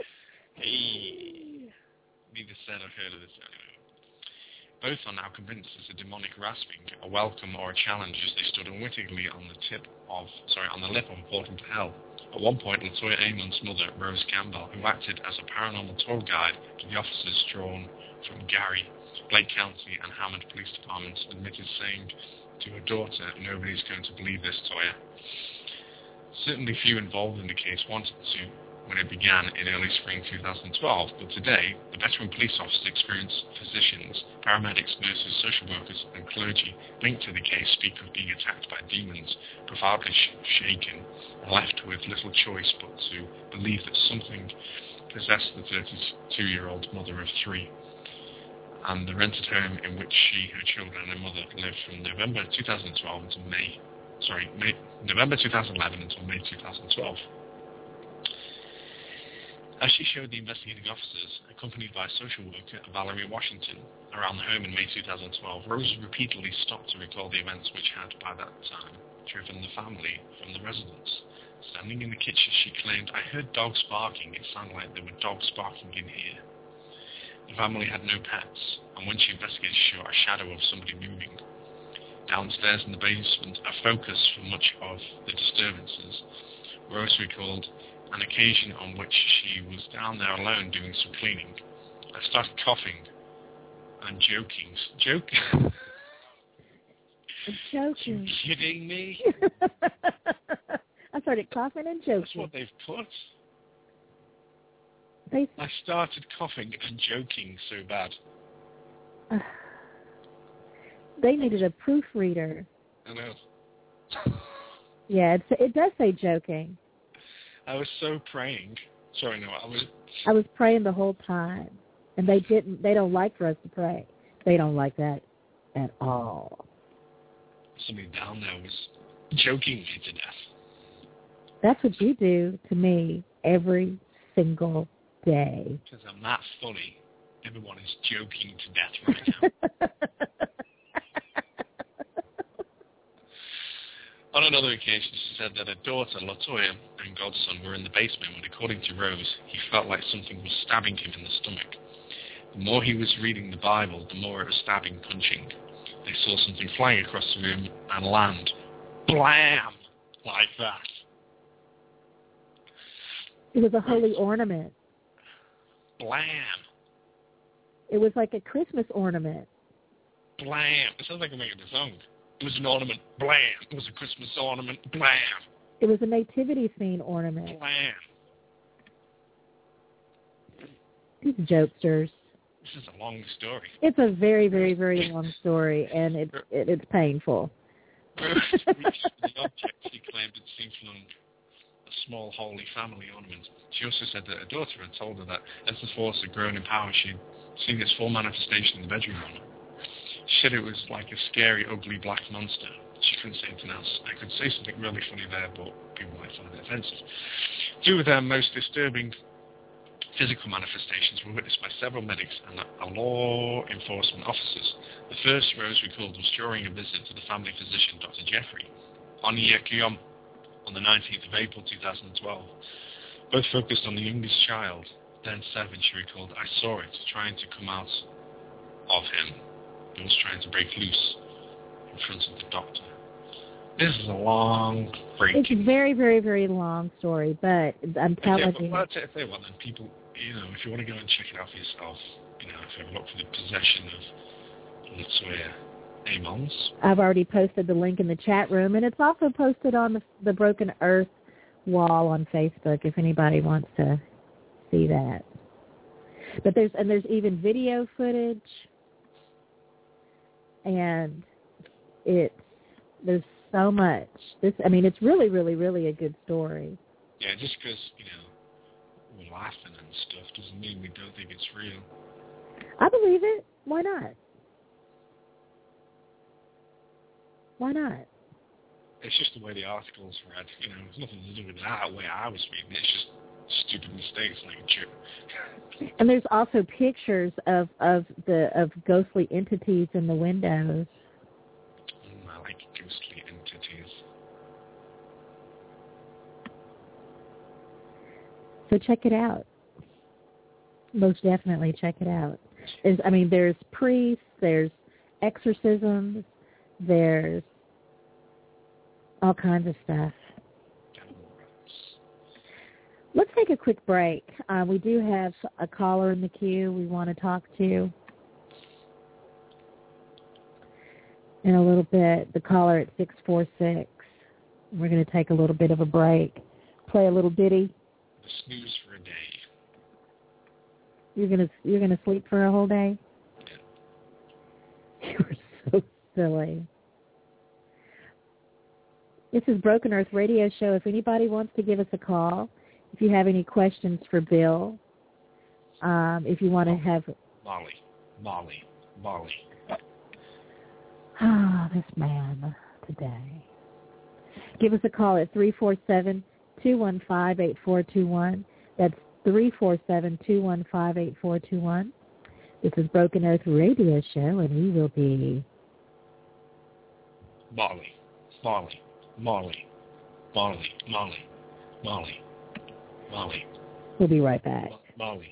Hey. Neither said or heard of this anyway. Both are now convinced it's a demonic rasping, a welcome or a challenge as they stood unwittingly on the lip of a portal to hell. At one point, Latoya Amon's mother, Rose Campbell, who acted as a paranormal tour guide to the officers drawn from Gary, Blake County and Hammond police departments, admitted saying to her daughter, nobody's going to believe this, Toya. Certainly few involved in the case wanted to when it began in early spring 2012, but today, the veteran police officers, experienced physicians, paramedics, nurses, social workers, and clergy linked to the case speak of being attacked by demons, profoundly shaken, and left with little choice but to believe that something possessed the 32-year-old mother of three, and the rented home in which she, her children, and her mother lived from November 2011 until May 2012. As she showed the investigating officers, accompanied by social worker Valerie Washington, around the home in May 2012, Rose repeatedly stopped to recall the events which had, by that time, driven the family from the residence. Standing in the kitchen, she claimed, I heard dogs barking. It sounded like there were dogs barking in here. The family had no pets, and when she investigated, she saw a shadow of somebody moving. Downstairs in the basement, a focus for much of the disturbances, Rose recalled an occasion on which she was down there alone doing some cleaning. I started coughing and joking. Joking. You kidding me? I started coughing and joking. That's what they've put. I started coughing and joking so bad. They needed a proofreader. I know. Yeah, it does say joking. I was so praying. Sorry, no, I was praying the whole time, and they don't like for us to pray. They don't like that at all. Somebody down there was joking me to death. That's what you do to me every single day. Because I'm that funny. Everyone is joking to death right now. On another occasion, she said that her daughter, Latoya, and godson were in the basement when, according to Rose, he felt like something was stabbing him in the stomach. The more he was reading the Bible, the more it was stabbing, punching. They saw something flying across the room and land. Blam! Like that. It was a holy ornament. Blam! It was like a Christmas ornament. Blam! It sounds like I'm making a song. It was an ornament. Blam! It was a Christmas ornament. Blam! It was a nativity scene ornament. Blam! These jokesters. This is a long story. It's a very, very, very long story, and it's painful. The object, she claimed, had seemed from a small Holy Family ornament. She also said that her daughter had told her that as the force had grown in power, she had seen its full manifestation in the bedroom on her. She said it was like a scary, ugly black monster. She couldn't say anything else. I could say something really funny there, but people might find it offensive. Two of their most disturbing physical manifestations were witnessed by several medics and law enforcement officers. The first, Rose recalled, was during a visit to the family physician, Dr. Jeffrey Onyekiom, on the 19th of April 2012. Both focused on the youngest child, then 7, she recalled. I saw it trying to come out of him. It was trying to break loose in front of the doctor. This is a long break. It's a very, very, very long story, but I'm telling you. Well, I'll tell you what, then people, if you want to go and check it out for yourself, if you have a look for the possession of Latoya Amons. I've already posted the link in the chat room, and it's also posted on the Broken Earth wall on Facebook if anybody wants to see that. But there's even video footage, and there's so much. It's really, really, really a good story. Yeah, just because, we're laughing and stuff doesn't mean we don't think it's real. I believe it. Why not? Why not? It's just the way the articles read. It's nothing to do with that, the way I was reading it. It's just stupid mistakes like a chip. And there's also pictures of ghostly entities in the windows. I like ghostly entities. So check it out. Most definitely check it out. There's priests, there's exorcisms, there's all kinds of stuff. Let's take a quick break. We do have a caller in the queue we want to talk to. In a little bit, the caller at 646. We're going to take a little bit of a break. Play a little ditty. The snooze for a day. You're gonna sleep for a whole day? Yeah. You're so silly. This is Broken Earth Radio Show. If anybody wants to give us a call, if you have any questions for Bill, if you want to have... Molly. This man today. Give us a call at 347-215-8421. That's 347-215-8421. This is Broken Earth Radio Show, and we will be... Molly. We'll be right back. Molly.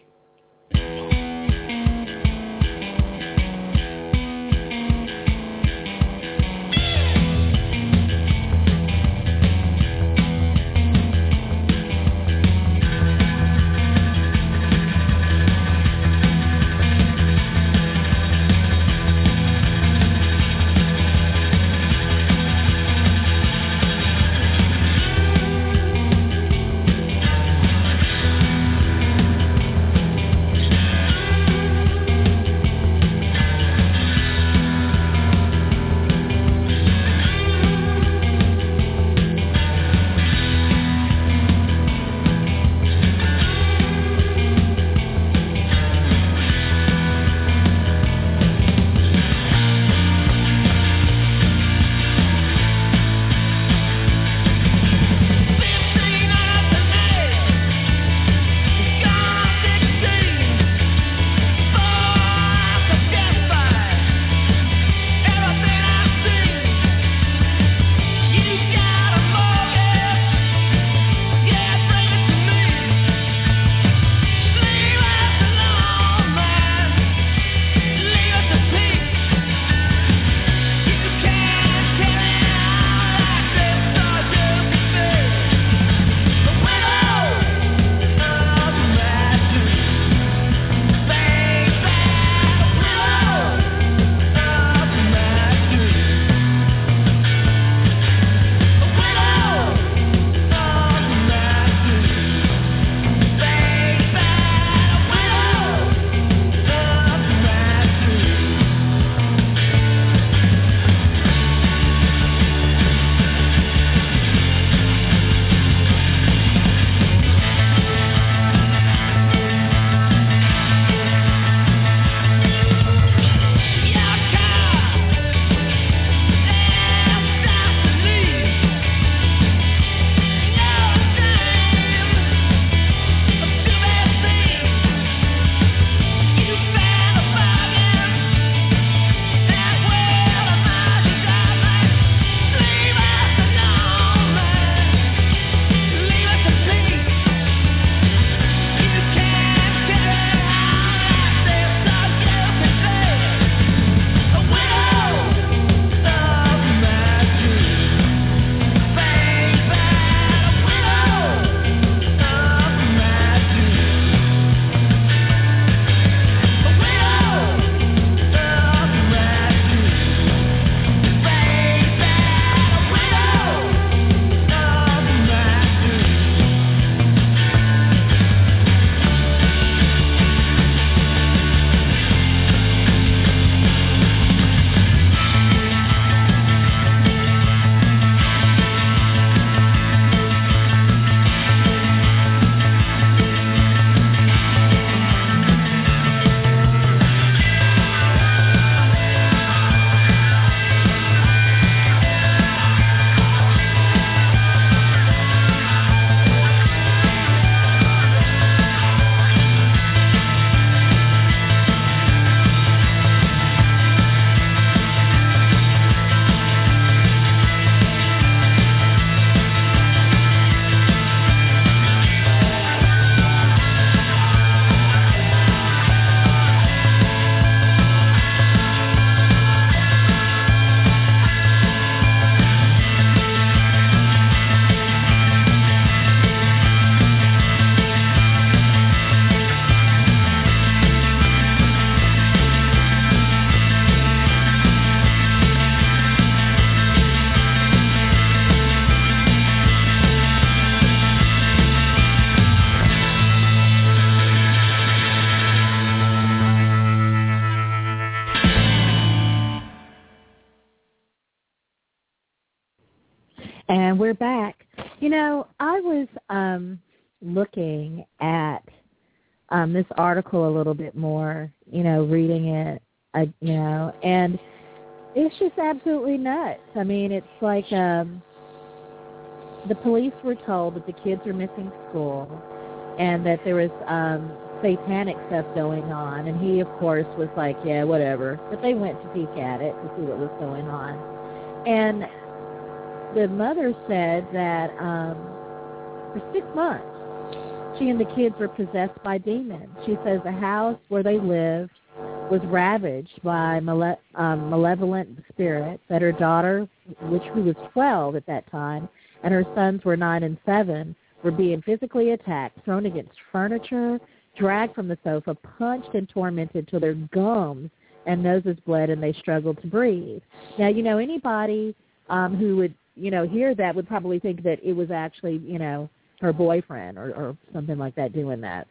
And we're back. You know, I was looking at this article a little bit more, you know, reading it, you know, and it's just absolutely nuts. I mean, it's like the police were told that the kids were missing school and that there was satanic stuff going on. And he, of course, was like, yeah, whatever. But they went to peek at it to see what was going on. And the mother said that for 6 months, she and the kids were possessed by demons. She says the house where they lived was ravaged by malevolent spirits, that her daughter, who was 12 at that time, and her sons were 9 and 7, were being physically attacked, thrown against furniture, dragged from the sofa, punched and tormented till their gums and noses bled and they struggled to breathe. Now, you know, anybody who would, you know, hear that would probably think that it was actually, you know, her boyfriend or something like that doing that.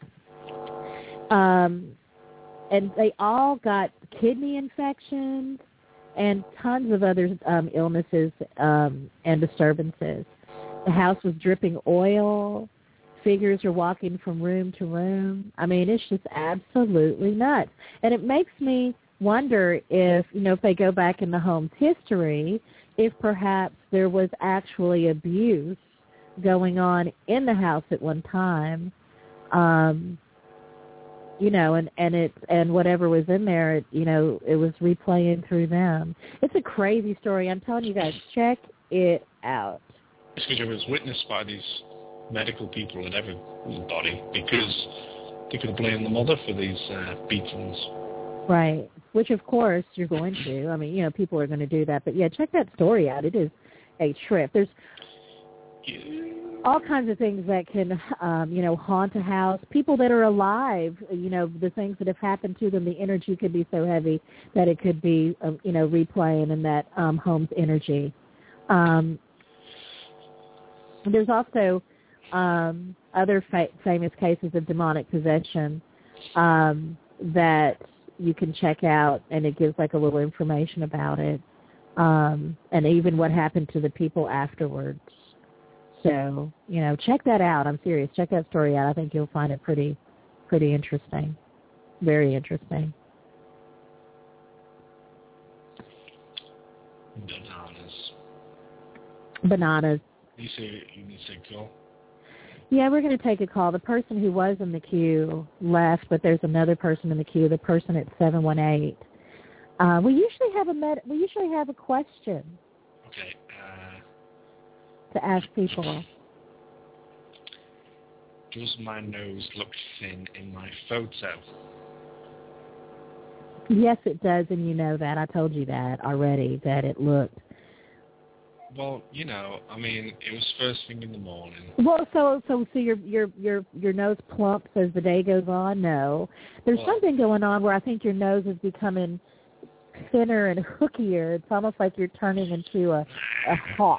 And they all got kidney infections and tons of other illnesses and disturbances. The house was dripping oil. Figures are walking from room to room. I mean, it's just absolutely nuts. And it makes me wonder if, you know, if they go back in the home's history, if perhaps there was actually abuse going on in the house at one time, you know, and whatever was in there, it, you know, it was replaying through them. It's a crazy story. I'm telling you guys, check it out. Because it was witnessed by these medical people and everybody, because they could blame the mother for these beatings. Right, which of course you're going to. I mean, you know, people are going to do that. But yeah, check that story out. It is a trip. There's all kinds of things that can, you know, haunt a house. People that are alive, you know, the things that have happened to them, the energy could be so heavy that it could be, you know, replaying in that home's energy. There's also other famous cases of demonic possession that you can check out, and it gives like a little information about it, and even what happened to the people afterwards. So, you know, check that out. I'm serious. Check that story out. I think you'll find it pretty interesting. Very interesting. Bananas. You need to go? Yeah, we're going to take a call. The person who was in the queue left, but there's another person in the queue. The person at 718. We usually have a question. Okay. To ask people. Does my nose look thin in my photo? Yes, it does, and you know that. I told you that already, that it looked. Well, you know, I mean, it was first thing in the morning. Well, so your nose plumps as the day goes on? No. There's something going on where I think your nose is becoming thinner and hookier. It's almost like you're turning into a hawk.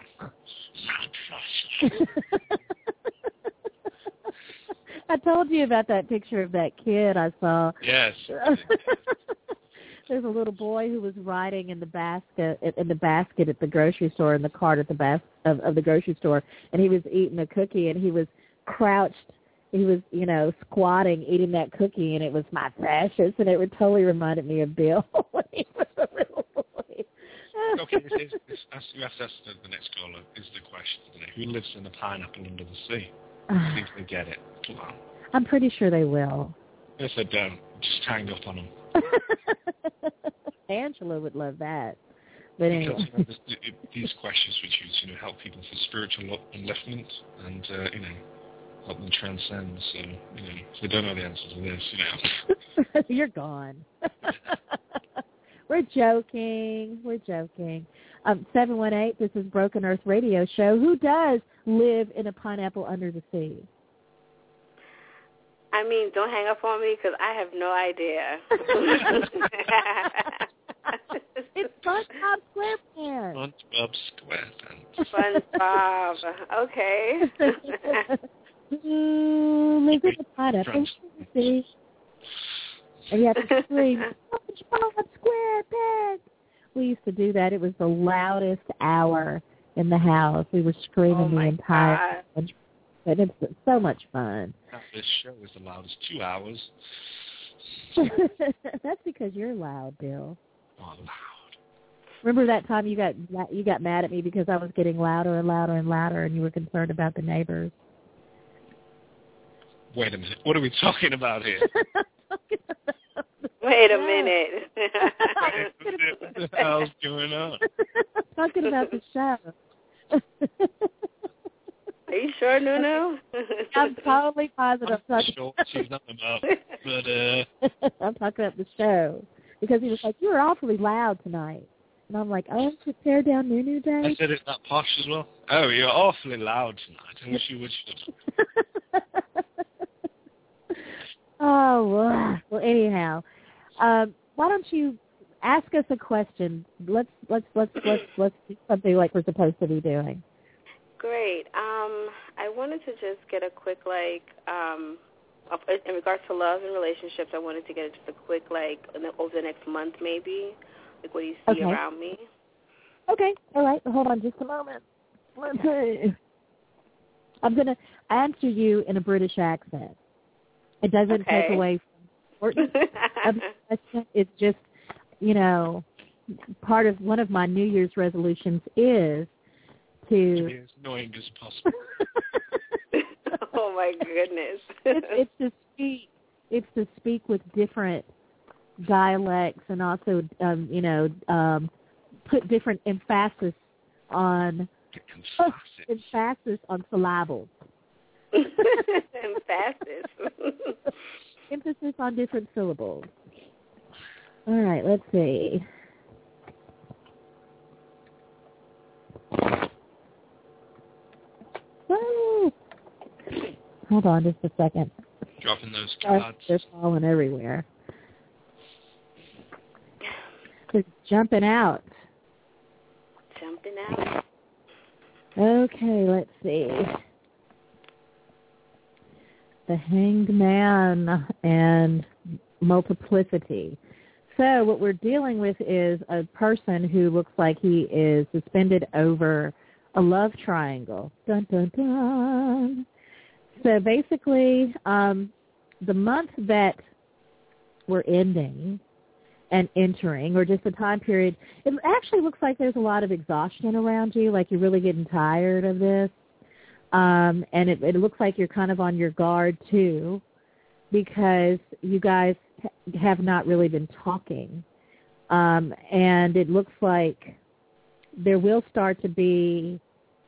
I told you about that picture of that kid I saw. Yes. There's a little boy who was riding in the basket at the grocery store, in the cart at the of the grocery store, and he was eating a cookie, and he was crouched. He was, you know, squatting, eating that cookie, and it was my precious, and it totally reminded me of Bill when he was a little boy. Okay, you have to ask the next caller is the question today. Who lives in a pineapple under the sea? I think they get it. Come on. I'm pretty sure they will. If they don't, just hang up on them. Angela would love that. But anyway. Because, you know, these questions which you know, help people for spiritual upliftment and, you know, help them transcend. So, you know, if they don't know the answer to this, you know. You're gone. We're joking. 718, this is Broken Earth Radio Show. Who does live in a pineapple under the sea? I mean, don't hang up on me because I have no idea. It's SpongeBob SquarePants. SpongeBob SquarePants. SpongeBob. Okay. Live in a pineapple under the sea. And you have to scream, SpongeBob SquarePants. We used to do that. It was the loudest hour in the house. We were screaming the entire God. But it's so much fun. This show is allowed as 2 hours. That's because you're loud, Bill. Oh, loud. Remember that time you got mad at me because I was getting louder and louder and louder, and you were concerned about the neighbors? Wait a minute. What are we talking about here? Wait a minute. What the hell's going on? Talking about the show. Are you sure, Nunu? I'm totally positive. I'm sure she's not about, but I'm talking about the show because he was like, "You were awfully loud tonight," and I'm like, "Oh, it's tear down Nunu Day." I said it's not posh as well. Oh, you're awfully loud tonight. I wish you would shut up. Oh well. Anyhow, why don't you ask us a question? Let's do something like we're supposed to be doing. Great. I wanted to just get a quick, in regards to love and relationships, I wanted to get just a quick, over the next month maybe, what do you see around me? Okay. All right. Hold on just a moment. Let's see. I'm going to answer you in a British accent. It doesn't take away from the importance of the question. It's just, part of one of my New Year's resolutions is to be as annoying as possible. Oh my goodness! It's to speak with different dialects and also put different emphasis on syllables. Emphasis on different syllables. All right, let's see. Woo! Hold on just a second. Dropping those cards. They're falling everywhere. They're jumping out. Okay, let's see. The Hanged Man and multiplicity. So what we're dealing with is a person who looks like he is suspended over a love triangle. Dun, dun, dun. So basically, the month that we're ending and entering, or just the time period, it actually looks like there's a lot of exhaustion around you, like you're really getting tired of this. And it looks like you're kind of on your guard, too, because you guys have not really been talking. And it looks like there will start to be,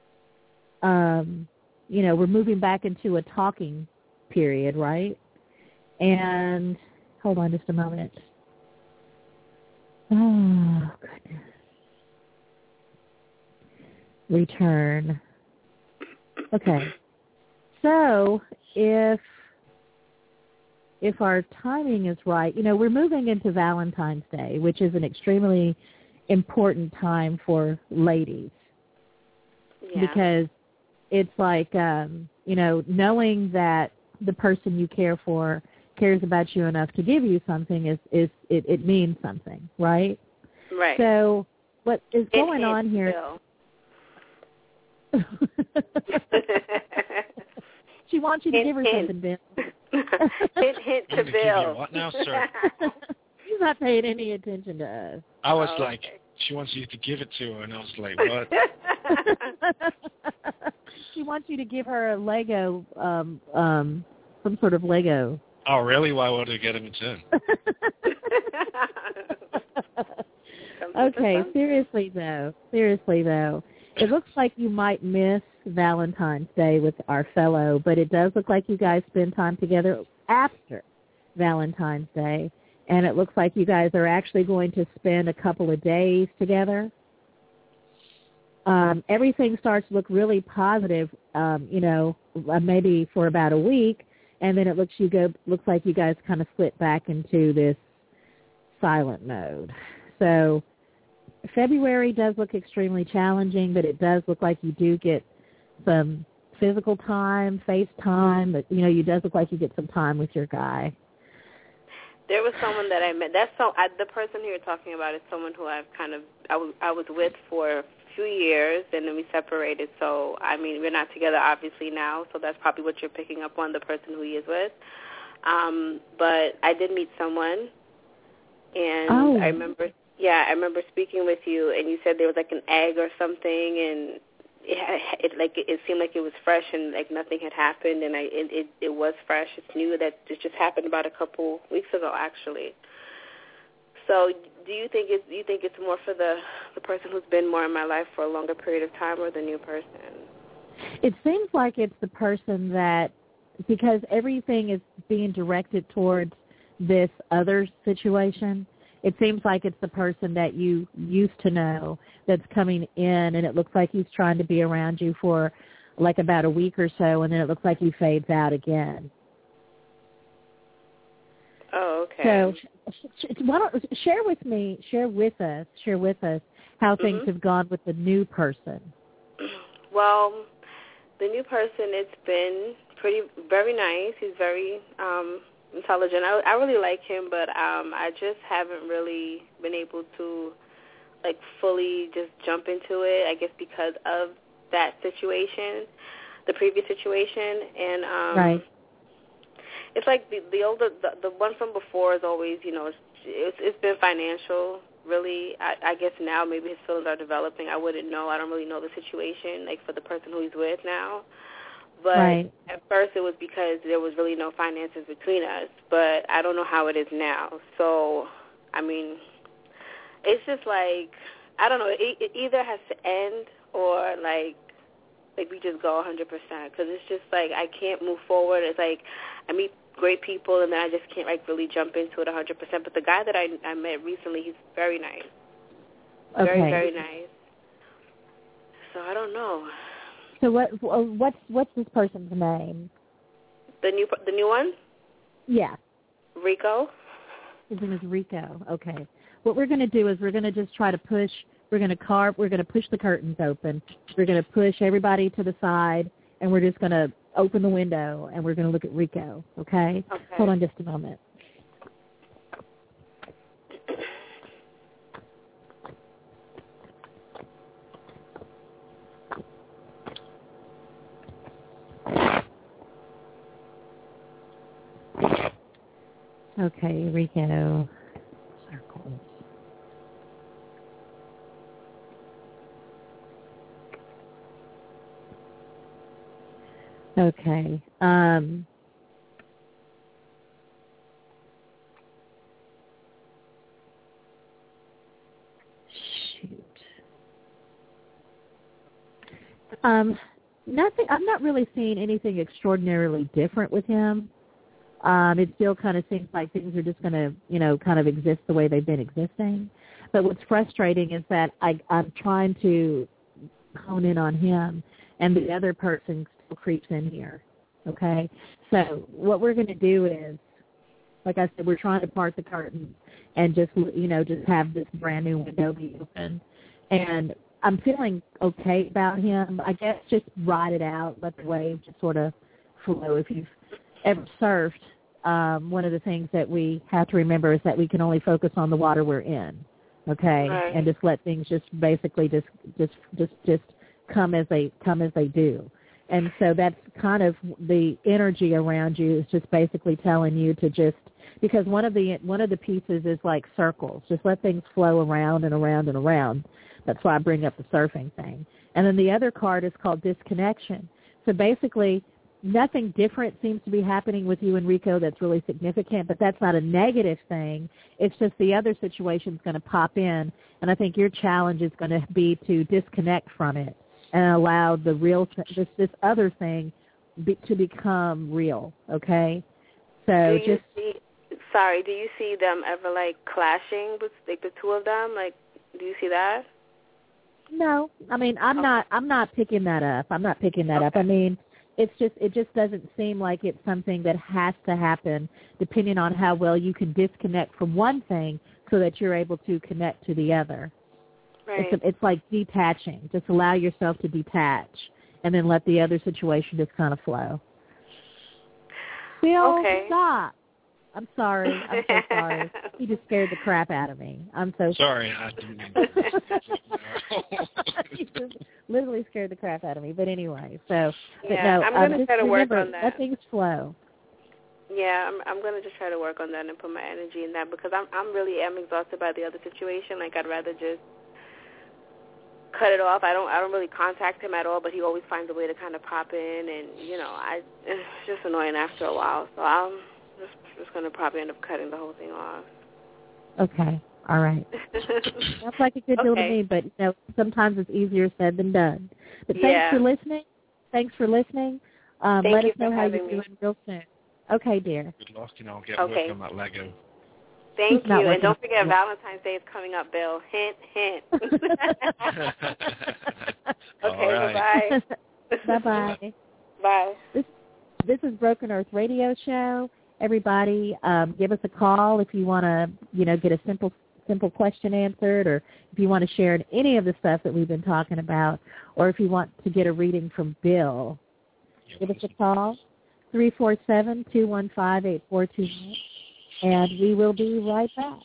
we're moving back into a talking period, right? And hold on just a moment. Oh, goodness. Return. Okay. So if our timing is right, we're moving into Valentine's Day, which is an extremely important time for ladies. Yeah. Because it's like, knowing that the person you care for cares about you enough to give you something it means something, right? Right. So what is going on here? She wants you to give her something, Bill. hint to Bill. What now, sir? He's not paying any attention to us. I was she wants you to give it to her, and I was like, what? She wants you to give her a Lego, some sort of Lego. Oh, really? Why would I get him a turn? Okay, seriously though, it looks like you might miss Valentine's Day with our fellow, but it does look like you guys spend time together after Valentine's Day, and it looks like you guys are actually going to spend a couple of days together. Everything starts to look really positive, maybe for about a week, and then it looks like you guys kind of slip back into this silent mode. So February does look extremely challenging, but it does look like you do get some physical time, face time, but, you does look like you get some time with your guy. There was someone that I met. The person who you're talking about is someone who I was with for few years, and then we separated. So, I mean, we're not together obviously now, so that's probably what you're picking up on, the person who he is with. But I did meet someone, and I remember speaking with you, and you said there was like an egg or something, and it seemed like it was fresh, and like nothing had happened, and it was fresh. It's new. That it just happened about a couple weeks ago, actually. So, do you think it's more for the person who's been more in my life for a longer period of time, or the new person? It seems like it's the person that, because everything is being directed towards this other situation, it seems like it's the person that you used to know that's coming in, and it looks like he's trying to be around you for like about a week or so, and then it looks like he fades out again. Oh, okay. So why don't share with us how things have gone with the new person. Well, the new person, it's been very nice. He's very intelligent. I really like him, but I just haven't really been able to like fully just jump into it, I guess because of that situation, the previous situation, and right. It's like the one from before is always, it's been financial, really. I guess now maybe his feelings are developing. I wouldn't know. I don't really know the situation, like for the person who he's with now. But right. At first it was because there was really no finances between us. But I don't know how it is now. So, I mean, it's just like, I don't know. It either has to end or like we just go 100%. Because it's just like I can't move forward. It's like I meet great people, and then I just can't like really jump into it 100%. But the guy that I met recently, he's very nice. Okay. Very, very nice. So I don't know. So what's this person's name? The new one? Yeah. Rico. His name is Rico. Okay. What we're going to do is we're going to just try to push. We're going to push the curtains open. We're going to push everybody to the side, and we're just going to open the window, and we're going to look at Rico. Okay? Hold on just a moment. Okay, Rico. Circles. Okay. Shoot. Nothing. I'm not really seeing anything extraordinarily different with him. It still kind of seems like things are just going to, kind of exist the way they've been existing. But what's frustrating is that I'm trying to hone in on him, and the other person still creeps in here. Okay? So what we're going to do is, like I said, we're trying to part the curtains and just have this brand new window be open. And I'm feeling okay about him. I guess just ride it out, let the wave just sort of flow. If you've ever surfed, one of the things that we have to remember is that we can only focus on the water we're in, okay, right. And just let things just basically just come as they do. And so that's kind of the energy around you is just basically telling you to just, because one of the pieces is like circles, just let things flow around and around and around. That's why I bring up the surfing thing. And then the other card is called disconnection. So basically, nothing different seems to be happening with you and Rico that's really significant, but that's not a negative thing. It's just the other situation's going to pop in, and I think your challenge is going to be to disconnect from it and allow the real this other thing to become real. Okay, so do you see them ever like clashing with like the two of them? Like, do you see that? No, I mean I'm not picking that up. I'm not picking that up. I mean, it just doesn't seem like it's something that has to happen depending on how well you can disconnect from one thing so that you're able to connect to the other. Right. It's like detaching. Just allow yourself to detach and then let the other situation just kind of flow. Bill, okay. Stop. I'm sorry. I'm so sorry. He just scared the crap out of me. I'm so sorry. I didn't mean to. He just literally scared the crap out of me. But anyway, so yeah, but no, I'm going to try to work remember, on that. Let things flow. Yeah, I'm going to just try to work on that and put my energy in that because I'm really exhausted by the other situation. Like I'd rather just cut it off. I don't really contact him at all, but he always finds a way to kind of pop in, and it's just annoying after a while. So I'm just going to probably end up cutting the whole thing off. Okay. All right. Sounds like a good deal to me, but sometimes it's easier said than done. But thanks for listening. Thanks for listening. Let us know how you're doing real soon. Okay, dear. Good luck, and I'll get working on that Lego. Thank you, and don't forget Valentine's Day is coming up, Bill. Hint, hint. Okay, right. Bye-bye. Bye. This is Broken Earth Radio Show. Everybody, give us a call if you want to, get a simple question answered, or if you want to share any of the stuff that we've been talking about, or if you want to get a reading from Bill. Give us a call, 347-215-8429, and we will be right back.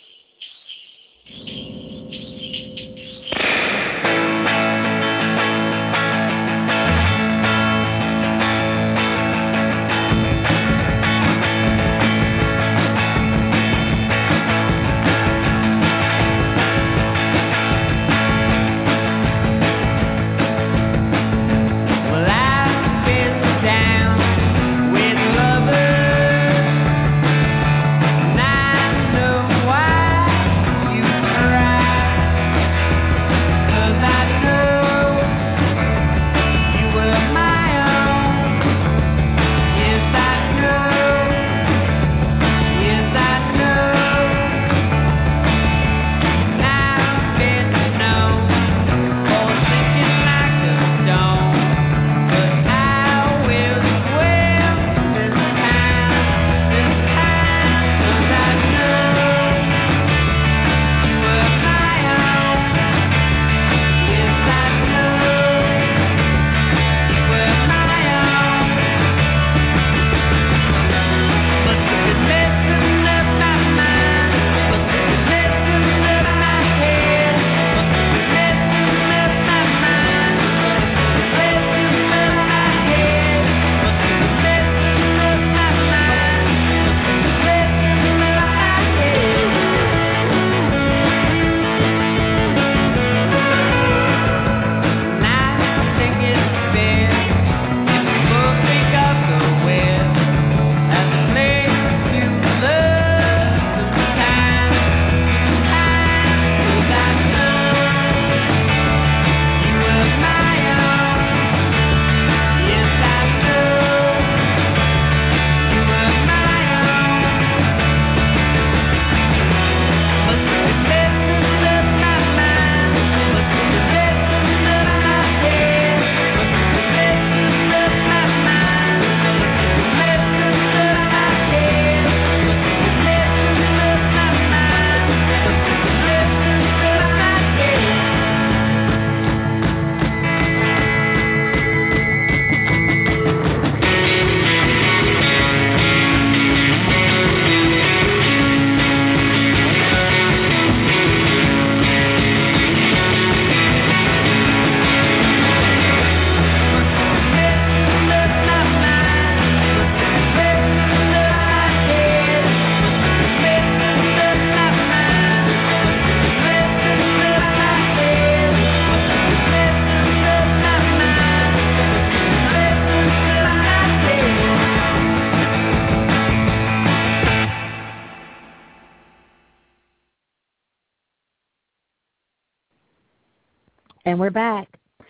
And we're back.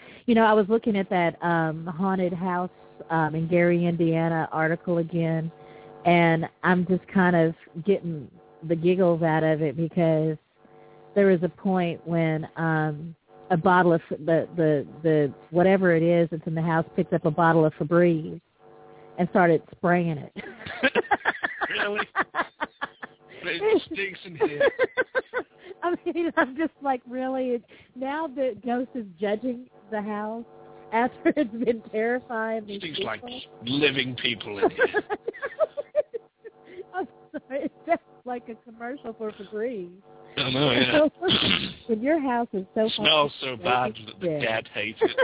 I was looking at that haunted house in Gary, Indiana article again, and I'm just kind of getting the giggles out of it because there was a point when a bottle of the whatever it is that's in the house picked up a bottle of Febreze and started spraying it. Really? It stinks in here. I mean, I'm just like, really? Now the ghost is judging the house after it's been terrifying. It stinks like living people in here. like a commercial for Febreze. I know, yeah. When your house is so it smells so bad that the dead hate it.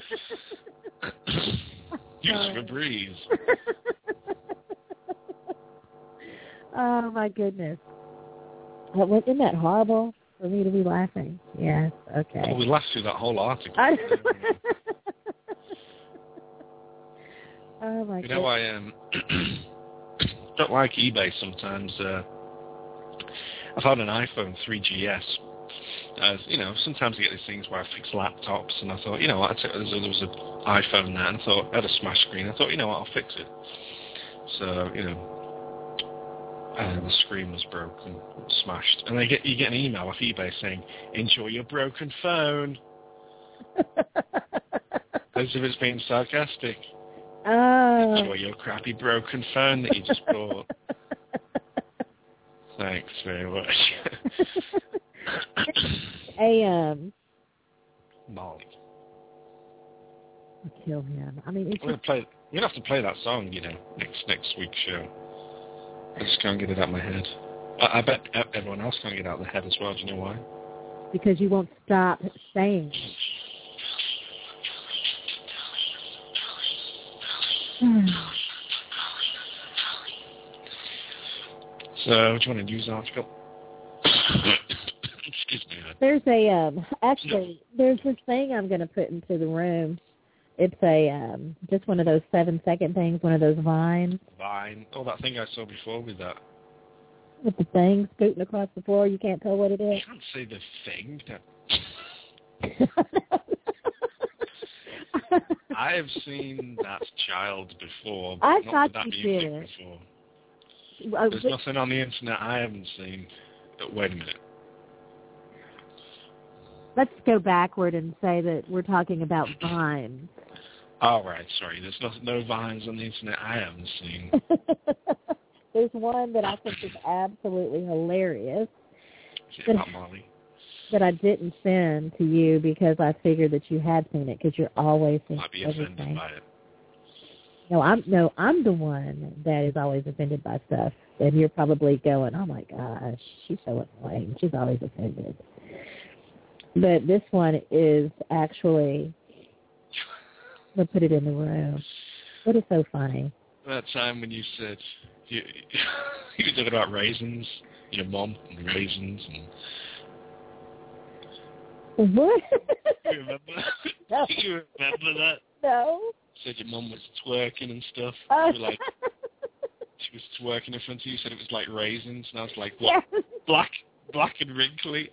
Use Febreze. Oh, my goodness. Isn't that horrible for me to be laughing? Yes, okay. Well, we laughed through that whole article. Oh, my goodness. You know, I don't like eBay sometimes. I've had an iPhone 3GS. You know, sometimes I get these things where I fix laptops, and I thought, you know what, there was an iPhone there, and I thought, I had a smash screen. I thought, you know what, I'll fix it. So, you know, the screen was broken, smashed. And you get an email off eBay saying, enjoy your broken phone. As if it's being sarcastic. Oh. Enjoy your crappy broken phone that you just bought. Thanks very much. Molly. I'll kill him. I mean, we're gonna have to play that song, you know, next week's show. I just can't get it out of my head. I bet everyone else can't get it out of their head as well. Do you know why? Because you won't stop saying it. So, do you want a news article? Excuse me. There's there's this thing I'm going to put into the room. It's just one of those 7-second things, one of those vines. Vine. Oh, that thing I saw before with that. With the thing scooting across the floor, you can't tell what it is. You can't say the thing. I have seen that child before. I not thought that you did. Before. There's nothing on the internet I haven't seen. Wait a minute. Let's go backward and say that we're talking about vines. All right, sorry. There's no vines on the internet I haven't seen. There's one that I think is absolutely hilarious. Molly? That I didn't send to you because I figured that you had seen it because you're always seeing everything. Might be offended by it. No, I'm the one that is always offended by stuff, and you're probably going, "Oh my gosh, she's so annoying. She's always offended." But this one is actually. We'll put it in the room. What is so funny? That time when you said you were talking about raisins, your mom and raisins and. What? You remember? No. You remember that? No. Said your mum was twerking and stuff. You were like, she was twerking in front of you. Said it was like raisins, and I was like, what? Yes. Black and wrinkly.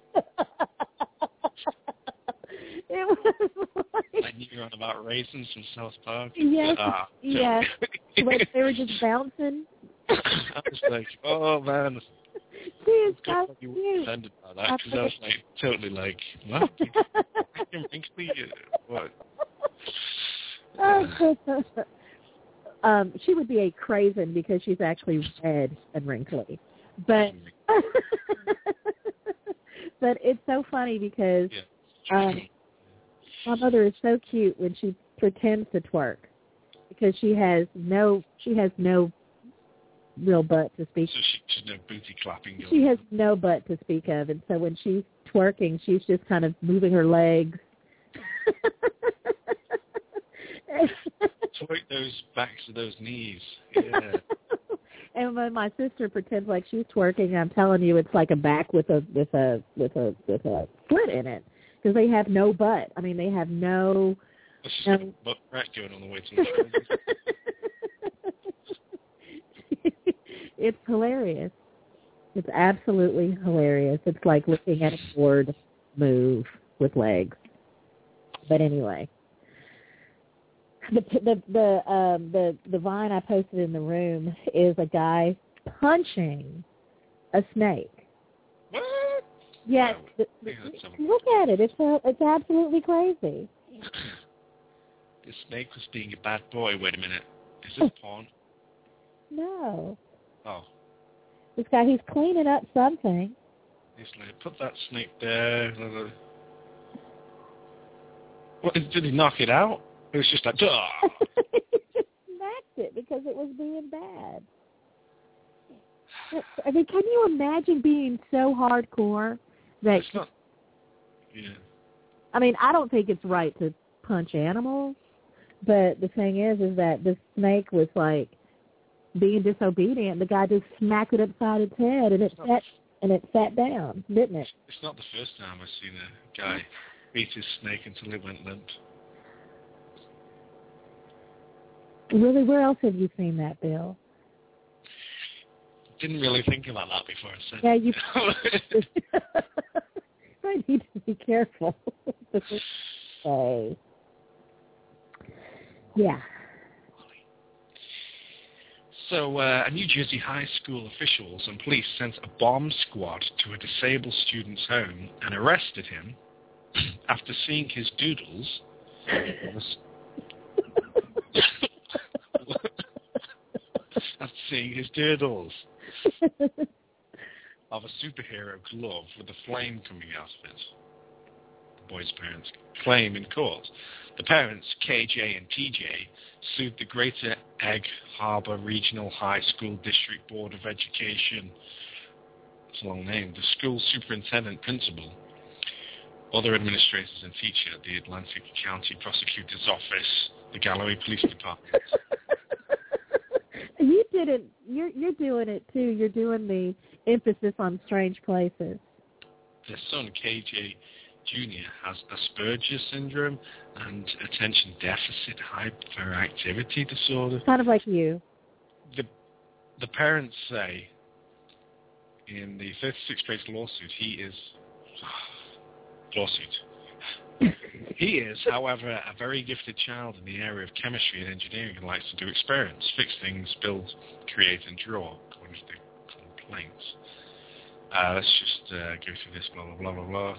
It was like... I knew you were on about raisins from South Park. Yes. Yes. Like they were just bouncing. I was like, oh man. It's so so you cute. offended by that because I was like totally like, what? Wrinkly? What? She would be a crazen because she's actually red and wrinkly. But but it's so funny because my mother is so cute when she pretends to twerk because she has no real butt to speak. So she's no booty clapping. She has no butt to speak of, and so when she's twerking, she's just kind of moving her legs. Twerk those backs of those knees. Yeah. And when my sister pretends like she's twerking, I'm telling you, it's like a back with a slit in it because they have no butt. I mean, they have no. It's just like a butt crack going on the way to the shoulders. It's hilarious. It's absolutely hilarious. It's like looking at a board move with legs. But anyway, the vine I posted in the room is a guy punching a snake. What? Yes. Look at it. It's absolutely crazy. The snake was being a bad boy. Wait a minute. Is this porn? No. Oh. This guy, he's cleaning up something. He's like, put that snake there. What, did he knock it out? It was just like, duh. He just smacked it because it was being bad. I mean, can you imagine being so hardcore that... It's not... Yeah. I mean, I don't think it's right to punch animals, but the thing is that the snake was, like, being disobedient. The guy just smacked it upside its head, and it sat down, didn't it? It's not the first time I've seen a guy beat his snake until it went limp. Really? Where else have you seen that, Bill? Didn't really think about that before I said yeah, you I need to be careful. Okay. Yeah. So, New Jersey high school officials and police sent a bomb squad to a disabled student's home and arrested him after seeing his doodles of a superhero glove with a flame coming out of it. The boy's parents claim in court. The parents, KJ and TJ, sued the Greater Egg Harbor Regional High School District Board of Education. It's a long name. The school superintendent, principal, other administrators and teachers at the Atlantic County Prosecutor's Office, the Galloway Police Department. You did it. You're doing it too. You're doing the emphasis on strange places. Their son, KJ Jr., has Asperger's syndrome and attention deficit hyperactivity disorder. Kind of like you. The parents say in the 36-page lawsuit, he is, however, a very gifted child in the area of chemistry and engineering and likes to do experiments, fix things, build, create, and draw, according to the complaints. Let's just go through this, blah, blah, blah, blah, blah.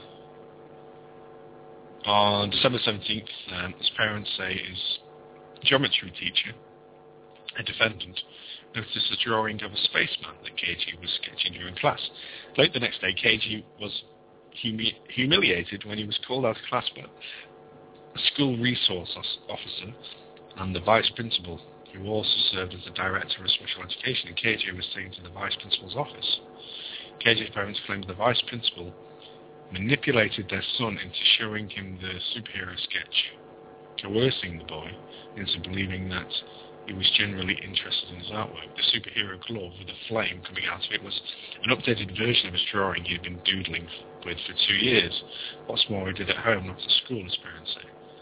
On December 17th, his parents say his geometry teacher, a defendant, noticed a drawing of a spaceman that KG was sketching during class. Late the next day, KG was humiliated when he was called out of class by a school resource officer and the vice principal, who also served as the director of special education, and KJ was taken to the vice principal's office. KJ's parents claimed the vice principal manipulated their son into showing him the superhero sketch, coercing the boy into believing that he was genuinely interested in his artwork. The superhero glove with a flame coming out of it was an updated version of his drawing he had been doodling with for 2 years. What's more, he did at home, not at school, his parents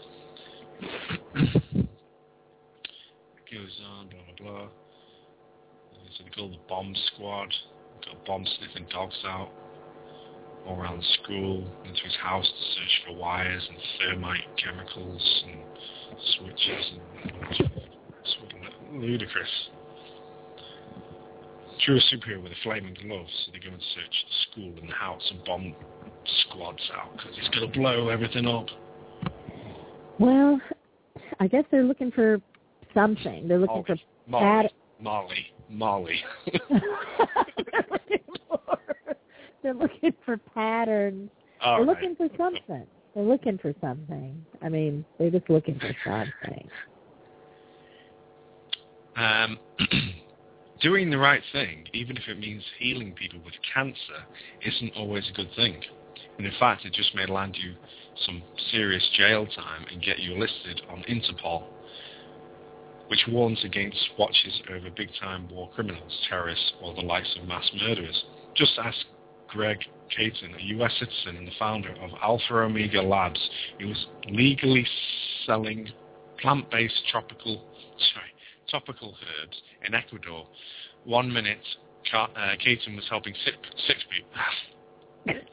say. It goes on, blah, blah, blah. So they call the bomb squad. Got bomb-sniffing dogs out all around the school, into his house to search for wires and thermite chemicals and switches and ludicrous. Drew a superhero with a flaming glove, so they go and search the school and the house and bomb squads out because he's going to blow everything up. Well, I guess they're looking for something. They're looking for Molly. They're looking for patterns. They're looking for something. They're looking for something. I mean, they're just looking for something. Doing the right thing, even if it means healing people with cancer, isn't always a good thing. And in fact, it just may land you some serious jail time and get you listed on Interpol, which warns against watches over big-time war criminals, terrorists, or the likes of mass murderers. Just ask Greg Caton, a U.S. citizen and the founder of Alpha Omega Labs, who was legally selling plant-based topical herbs in Ecuador. 1 minute, Caton was helping sick people.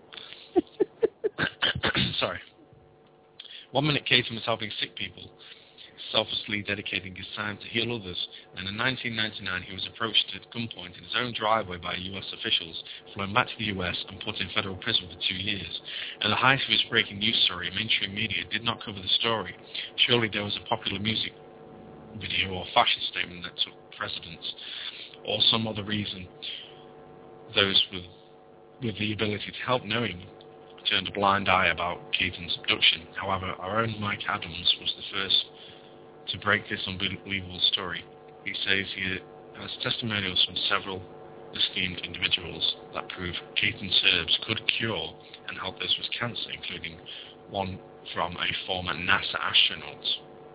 Sorry. 1 minute, Caton was helping sick people, selflessly dedicating his time to heal others, and in 1999 he was approached at gunpoint in his own driveway by U.S. officials, flown back to the U.S. and put in federal prison for 2 years. At the height of his breaking news story, mainstream media did not cover the story. Surely there was a popular music video or fashion statement that took precedence, or some other reason. Those with the ability to help knowing turned a blind eye about Caton's abduction. However, our own Mike Adams was the first to break this unbelievable story. He says he has testimonials from several esteemed individuals that prove Caitlin's herbs could cure and help those with cancer, including one from a former NASA astronaut.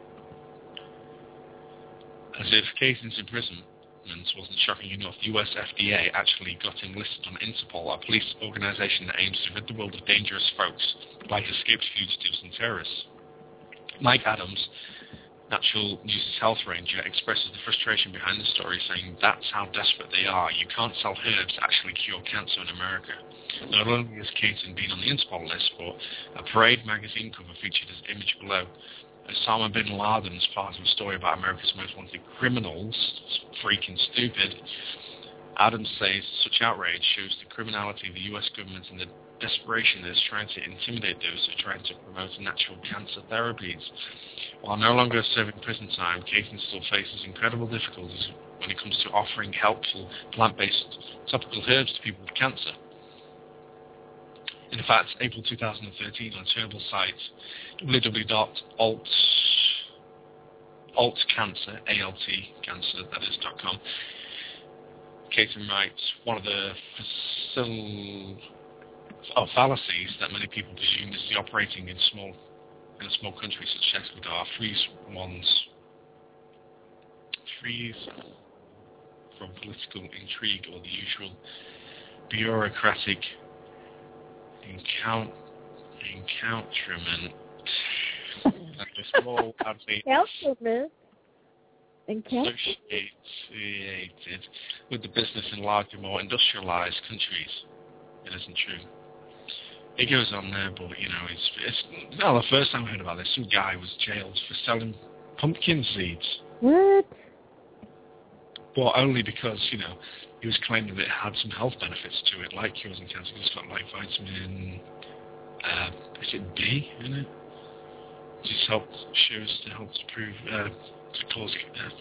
As if Caitlin's imprisonment wasn't shocking enough, the US FDA actually got him listed on Interpol, a police organization that aims to rid the world of dangerous folks like escaped fugitives and terrorists. Mike Adams, Natural News' health ranger, expresses the frustration behind the story, saying that's how desperate they are. You can't sell herbs that actually cure cancer in America. Not only has Caitlin been on the Interpol list, but a Parade magazine cover featured his image below. Osama bin Laden is part of a story about America's most wanted criminals. It's freaking stupid. Adams says such outrage shows the criminality of the US government and the desperation that is trying to intimidate those who are trying to promote natural cancer therapies. While no longer serving prison time, Caitlin still faces incredible difficulties when it comes to offering helpful plant-based topical herbs to people with cancer. In fact, April 2013, on charitable site www.altcancer.com, Caitlin writes, one of the fallacies that many people presume is the operating in a small country such as Ecuador frees from political intrigue or the usual bureaucratic encountment like the small associated with the business in larger, more industrialized countries. It isn't true. It goes on there, but it's not the first time I heard about this. Some guy was jailed for selling pumpkin seeds. What? But only because, he was claiming that it had some health benefits to it, like cures and cancer. It's got like vitamin, is it B in it? Just shows to help to prove, to cause,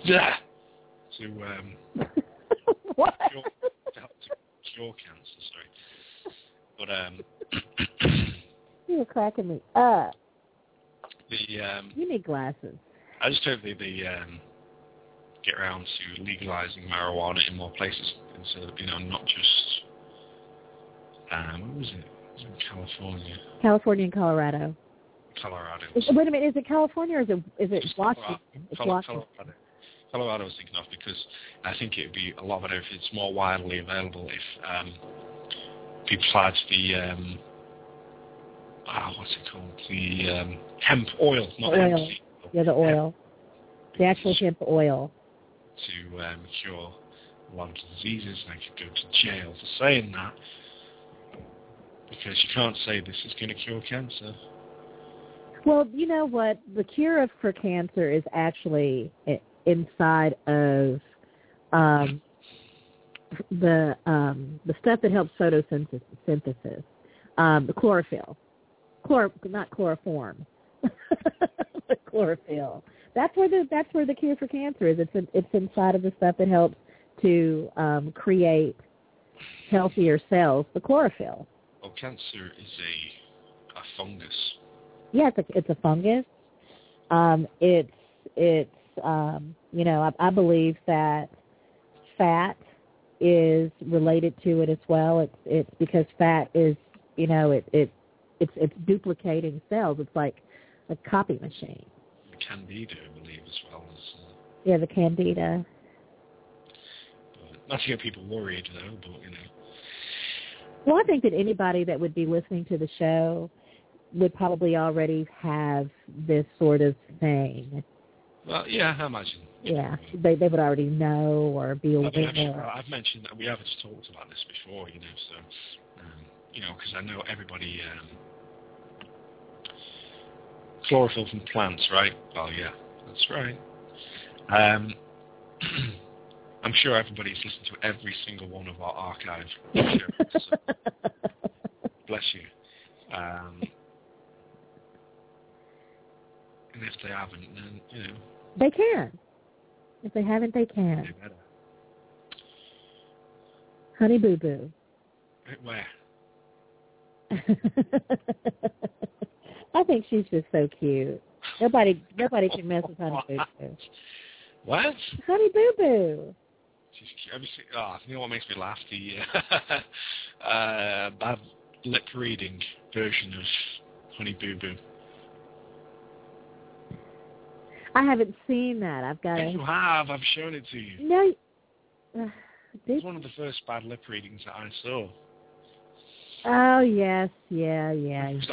what? To help to cure cancer, sorry. But, you're cracking me up. You need glasses. I just hope they get around to legalizing marijuana in more places instead of, not just, what was it? It was in California. California and Colorado. Wait a minute, is it California or is it Washington? It's Washington. Colorado I was thinking of because I think it would be a lot better if it's more widely available if people had the what's it called? The hemp oil, not oil. hemp seed. Yeah, the oil. The actual hemp oil. To cure a lot of diseases, and I could go to jail for saying that because you can't say this is going to cure cancer. Well, you know what? The cure for cancer is actually inside of the stuff that helps photosynthesis, the chlorophyll, not chloroform, the chlorophyll. That's where the cure for cancer is. It's inside of the stuff that helps to create healthier cells, the chlorophyll. Well, cancer is a fungus. Yeah, it's a fungus. I believe that fat is related to it as well. It's because fat is, it's duplicating cells. It's like a copy machine. Candida, I believe, as well as. Yeah, the Candida. Not to get people worried, though, but Well, I think that anybody that would be listening to the show would probably already have this sort of thing. Well, yeah, I imagine. Yeah, they would already know or be aware. I've mentioned that we haven't talked about this before, so, because I know everybody, chlorophyll from plants, right? Well, yeah, that's right. I'm sure everybody's listened to every single one of our archive shows, so bless you. And if they haven't, then, They can. If they haven't, they can. They better. Honey Boo Boo. Where? I think she's just so cute. Nobody can mess with Honey Boo Boo. What? Honey Boo Boo. She's cute. Have you seen, you know what makes me laugh? The bad lip reading version of Honey Boo Boo. I haven't seen that. I've got You have. I've shown it to you. No. It's one of the first bad lip readings that I saw. Oh, yes. Yeah. It's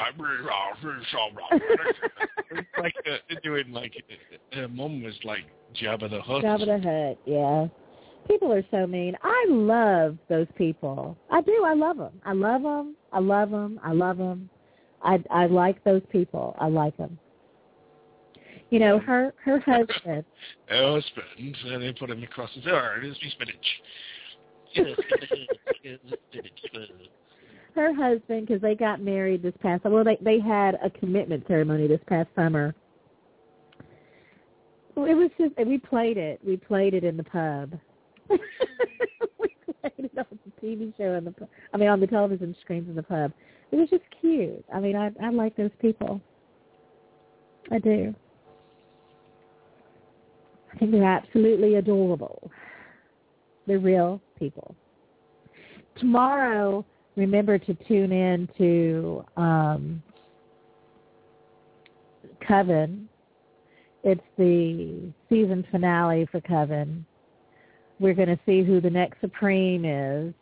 like doing like her mum was like Jabba the Hutt. Jabba the Hutt, yeah. People are so mean. I love those people. I do. I love them. I love them. I love them. I love them. I like those people. I like them. You know, her husband. Her husband, and they put him across the door. Here's me spinach. Her husband, because they got married this past. Well, they had a commitment ceremony this past summer. It was just we played it. We played it in the pub. We played it on the TV show in the pub. I mean, on the television screens in the pub. It was just cute. I mean, I like those people. I do. I think they're absolutely adorable. They're real people. Tomorrow, remember to tune in to Coven. It's the season finale for Coven. We're going to see who the next Supreme is.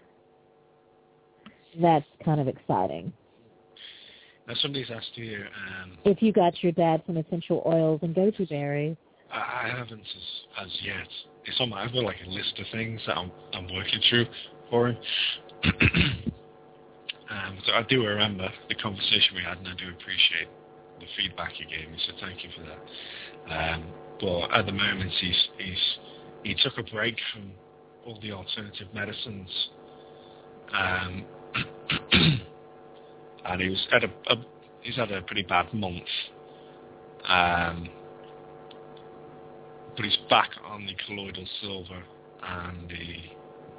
That's kind of exciting. Now, somebody's asked you... if you got your dad some essential oils and goji berries. I haven't as yet. It's on my... I've got like a list of things that I'm working through for him. So I do remember the conversation we had, and I do appreciate the feedback you gave me, so thank you for that. But at the moment, he took a break from all the alternative medicines, and he's had a pretty bad month. But he's back on the colloidal silver and the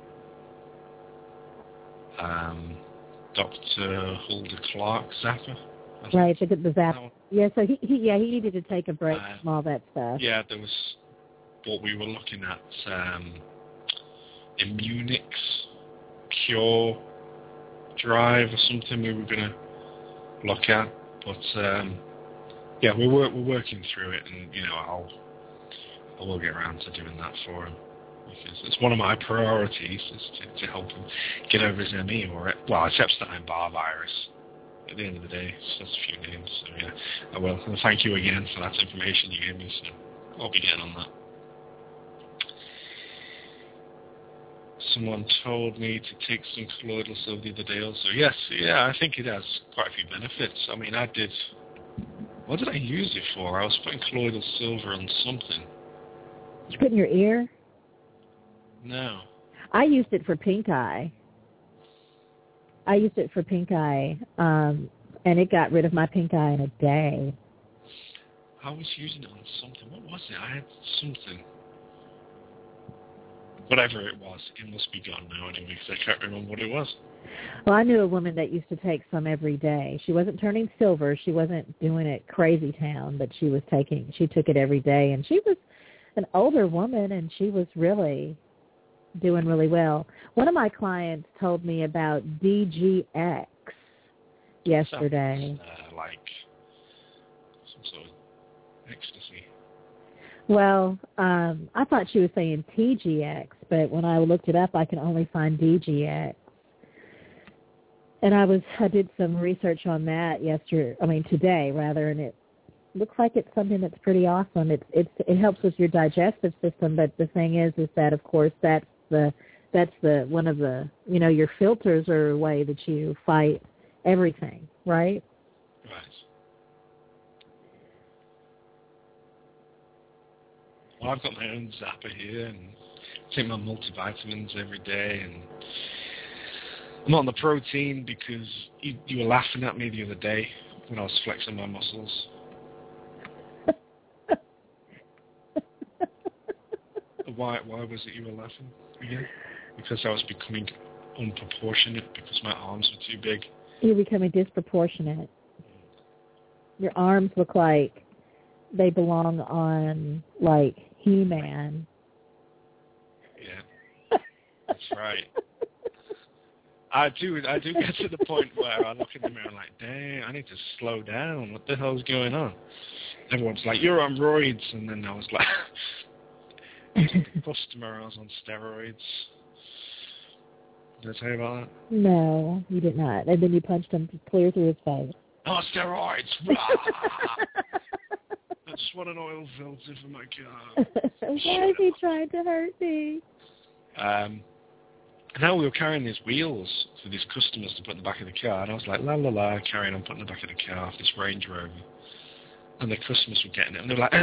Dr. Hulda Clark Zappa. Right, the Zappa. Yeah, so he needed to take a break from all that stuff. Yeah, there was what we were looking at, Immunix Cure Drive or something we were going to look at. But yeah, we're working through it, and you know I will get around to doing that for him, because it's one of my priorities is to help him get over his ME, or it's Epstein-Barr virus. At the end of the day, it's just a few names. So yeah, I will. And thank you again for that information you gave me. So I'll be getting on that. Someone told me to take some colloidal silver the other day also. Yes, yeah, I think it has quite a few benefits. I mean, what did I use it for? I was putting colloidal silver on something. Did you put in your ear? No. I used it for pink eye. And it got rid of my pink eye in a day. I was using it on something. What was it? I had something. Whatever it was, it must be gone now anyway, because I can't remember what it was. Well, I knew a woman that used to take some every day. She wasn't turning silver. She wasn't doing it crazy town, but she took it every day. And she was an older woman, and she was really doing really well. One of my clients told me about DGX yesterday. Like some sort of ecstasy. Well, I thought she was saying TGX, but when I looked it up, I can only find DGX. And I did some research on that today rather, and it looks like it's something that's pretty awesome. It helps with your digestive system, but the thing is that of course that's the one of the, your filters are a way that you fight everything, right? Right. Well, I've got my own Zappa here, and take my multivitamins every day, and I'm on the protein because you were laughing at me the other day when I was flexing my muscles. Why was it you were laughing again? Because I was becoming unproportionate because my arms were too big. You're becoming disproportionate. Your arms look like they belong on, like, He-Man. Yeah. That's right. I do get to the point where I look in the mirror and I'm like, dang, I need to slow down. What the hell's going on? Everyone's like, you're on roids. And then I was like, the customer, I was on steroids. Did I tell you about that? No, you did not. And then you punched him clear through his face. Oh, steroids! I just want an oil filter for my car. Why is he trying to hurt me? Now we were carrying these wheels for these customers to put in the back of the car, and I was like, la la la, carrying on putting the back of the car off this Range Rover. And the customers were getting it, and they were like,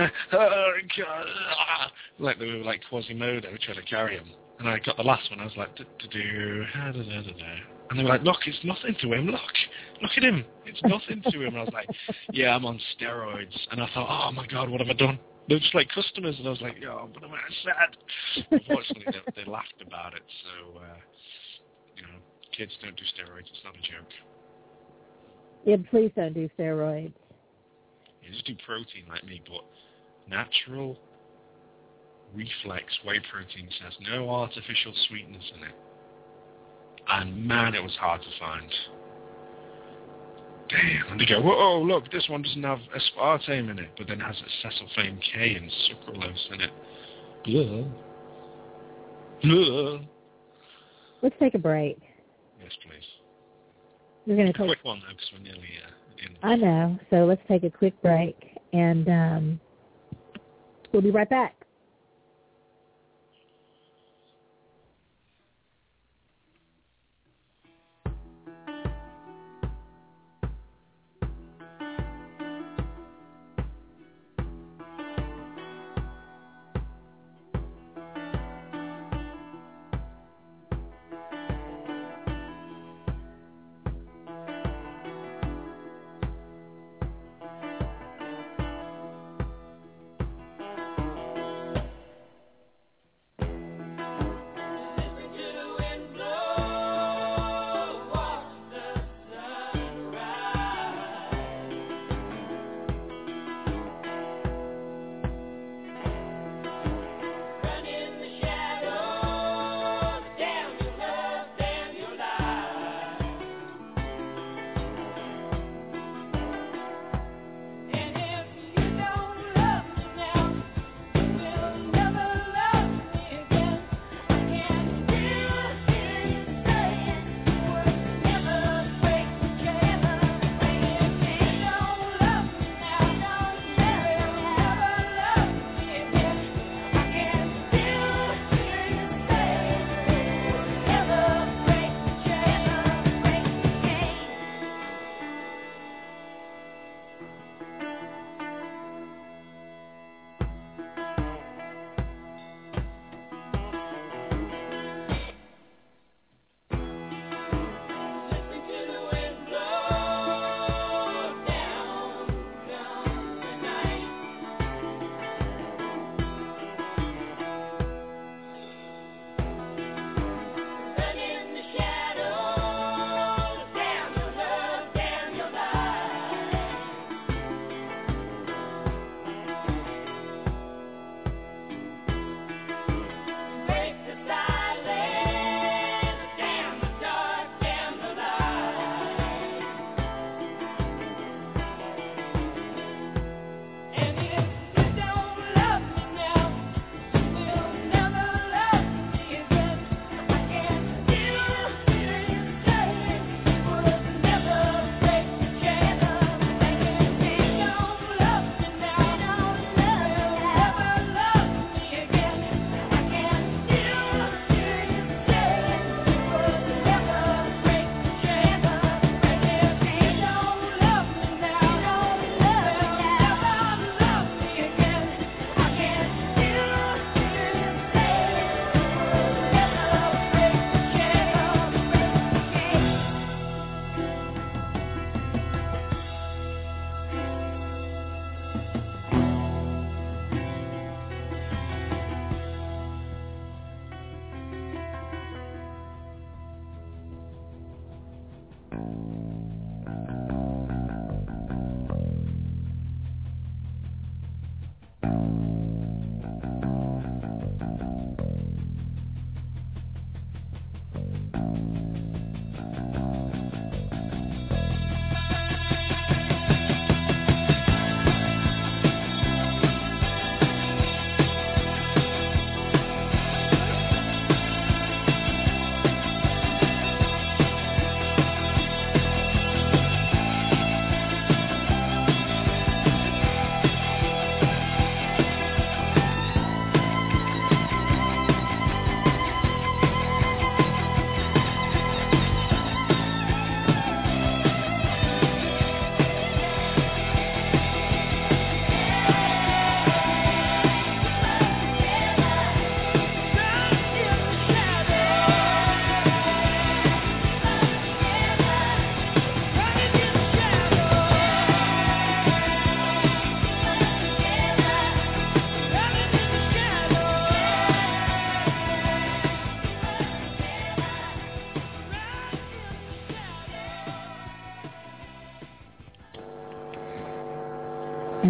like they were like Quasimodo trying to carry him. And I got the last one, I was like, and they were like, look, it's nothing to him, look at him, it's nothing to him. And I was like, yeah, I'm on steroids. And I thought, oh my God, what have I done? They were just like customers, and I was like, oh, but am I sad? Unfortunately, they laughed about it, so, kids don't do steroids, it's not a joke. Yeah, please don't do steroids. You just do protein like me, but natural Reflex whey protein says no artificial sweetness in it. And man, it was hard to find. Damn. And they go, whoa, look, this one doesn't have aspartame in it, but then has acesulfame K and sucralose in it. Blah. Let's take a break. Yes, please. We're going to take a quick one, though, because we're nearly at the end. I know. So let's take a quick break, and we'll be right back.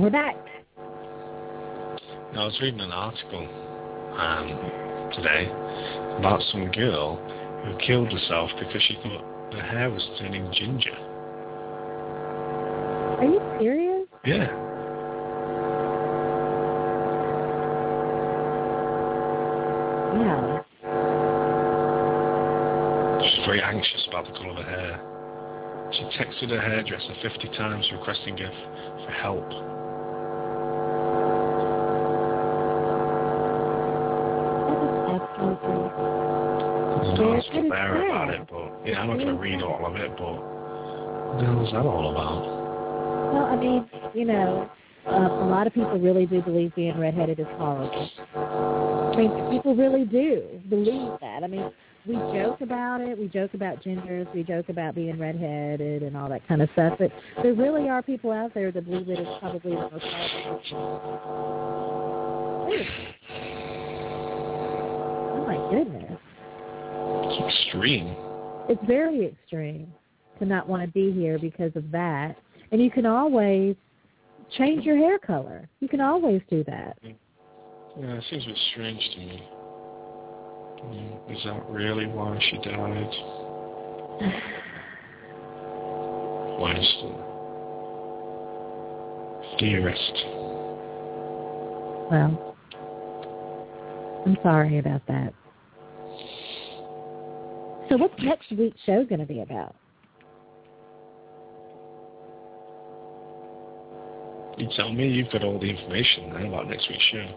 we're back. I was reading an article today about some girl who killed herself because she thought her hair was turning ginger. Are you serious? Yeah. Yeah. She's very anxious about the colour of her hair. She texted her hairdresser 50 times requesting her for help. That is absolutely. I was fair about it, but yeah, I'm not going to read all of it, but what the hell is that all about? Well, I mean, you know, a lot of people really do believe being redheaded is horrible. I mean, people really do believe that. I mean, we joke about it. We joke about gingers. We joke about being redheaded and all that kind of stuff. But there really are people out there that believe that it's probably the most horrible thing. Oh, my goodness. It's extreme. It's very extreme to not want to be here because of that. And you can always change your hair color. You can always do that. Yeah, it seems a bit strange to me. Is that really why she died? Why is the dearest? Well, I'm sorry about that. So what's next week's show going to be about? You tell me. You've got all the information there about next week's show.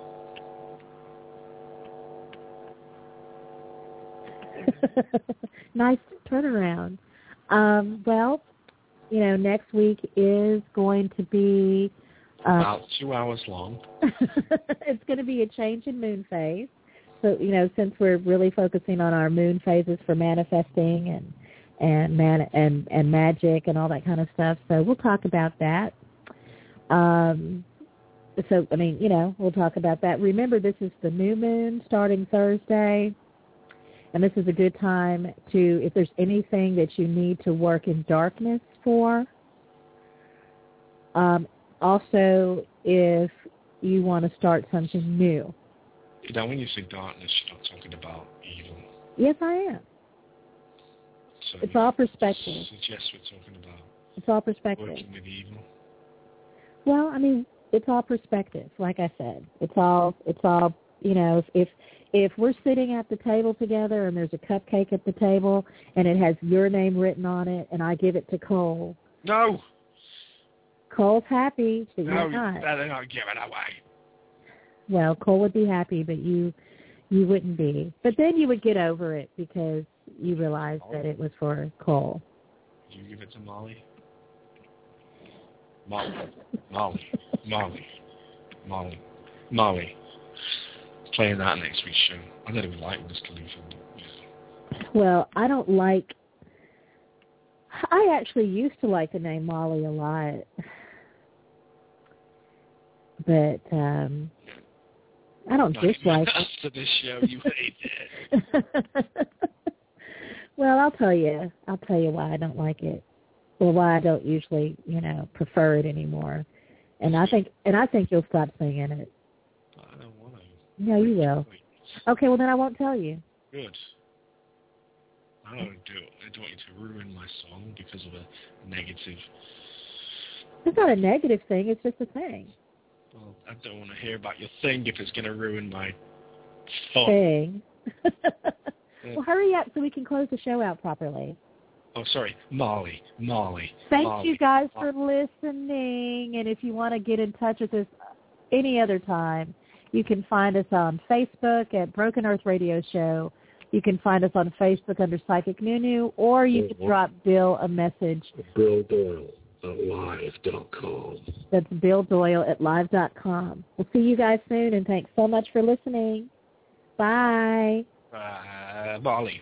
Nice turnaround. Well, you know, next week is going to be about 2 hours long. It's going to be a change in moon phase. So, you know, since we're really focusing on our moon phases for manifesting and magic and all that kind of stuff, so we'll talk about that. So, I mean, you know, we'll talk about that. Remember, this is the new moon starting Thursday. And this is a good time to, if there's anything that you need to work in darkness for. Also, if you want to start something new. You know, when you say darkness, you're not talking about evil. Yes, I am. So it's all perspective. Suggest we're talking about it's all perspective. Working with evil. Well, I mean, it's all perspective. Like I said, it's all. You know, if we're sitting at the table together and there's a cupcake at the table and it has your name written on it and I give it to Cole. No. Cole's happy, but no, you're not. No, they're not giving it away. Well, Cole would be happy, but you wouldn't be. But then you would get over it because you realized that it was for Cole. Did you give it to Molly? Molly. Playing that next week's show. I don't even like Mr. Lethal. Well, I actually used to like the name Molly a lot. But I don't dislike it. After this show, you hate it. Well, I'll tell you why I don't like it. Or why I don't usually, you know, prefer it anymore. And I think you'll stop singing it. I don't want to. No, you will. Okay, well then I won't tell you. Good. I don't want you to ruin my song because of a negative. It's not a negative thing. It's just a thing. Well, I don't want to hear about your thing if it's going to ruin my fun. Thing. Well, hurry up so we can close the show out properly. Oh, sorry. Molly. Thank you guys for listening. And if you want to get in touch with us any other time, you can find us on Facebook at Broken Earth Radio Show. You can find us on Facebook under Psychic Nunu, or you can drop Bill a message. Bill Doyle at live.com. That's Bill Doyle at live.com. We'll see you guys soon, and thanks so much for listening. Bye. Molly.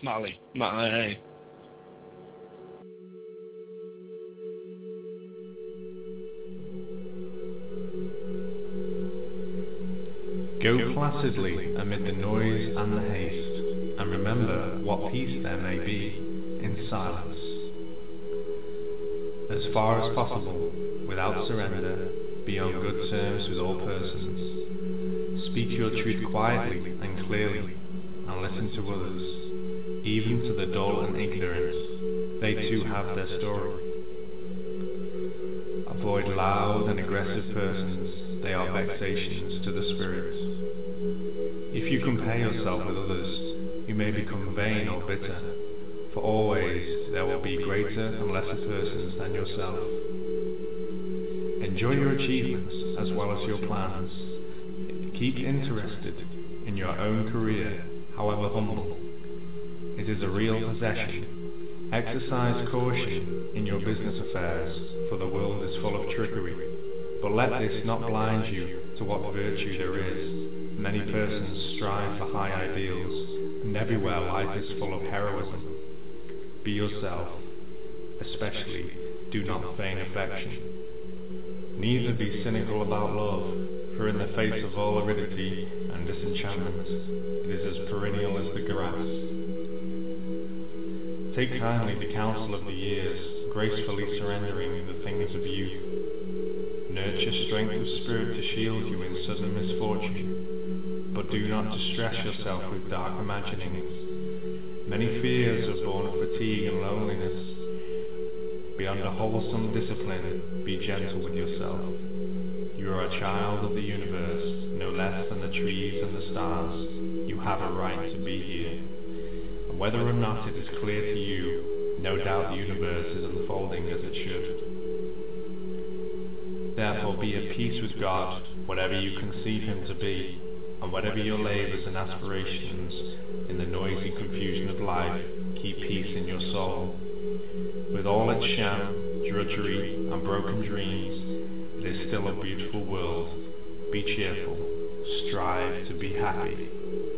Go placidly amid the noise and the haste, and remember what peace there may be in silence. As far as possible, without surrender, Be on good terms with all persons. Speak your truth quietly and clearly, and listen to others, even to the dull and ignorant. They too have their story. Avoid loud and aggressive persons. They are vexations to the spirit. If you compare yourself with others, you may become vain or bitter, for always there will be greater and lesser persons than yourself. Enjoy your achievements as well as your plans. Keep interested in your own career, however humble. It is a real possession. Exercise caution in your business affairs, for the world is full of trickery. But let this not blind you to what virtue there is. Many persons strive for high ideals, and everywhere life is full of heroism. Be yourself, especially do not feign affection. Neither be cynical about love, for in the face of all aridity and disenchantment, it is as perennial as the grass. Take kindly the counsel of the years, gracefully surrendering the things of youth. Nurture strength of spirit to shield you in sudden misfortune, but do not distress yourself with dark imaginings. Many fears are born of fatigue and loneliness. Beyond a wholesome discipline, be gentle with yourself. You are a child of the universe, no less than the trees and the stars. You have a right to be here. And whether or not it is clear to you, no doubt the universe is unfolding as it should. Therefore be at peace with God, whatever you conceive him to be, and whatever your labours and aspirations, in the noisy confusion of life, keep peace in your soul. With all its sham, drudgery, and broken dreams, it is still a beautiful world. Be cheerful, strive to be happy.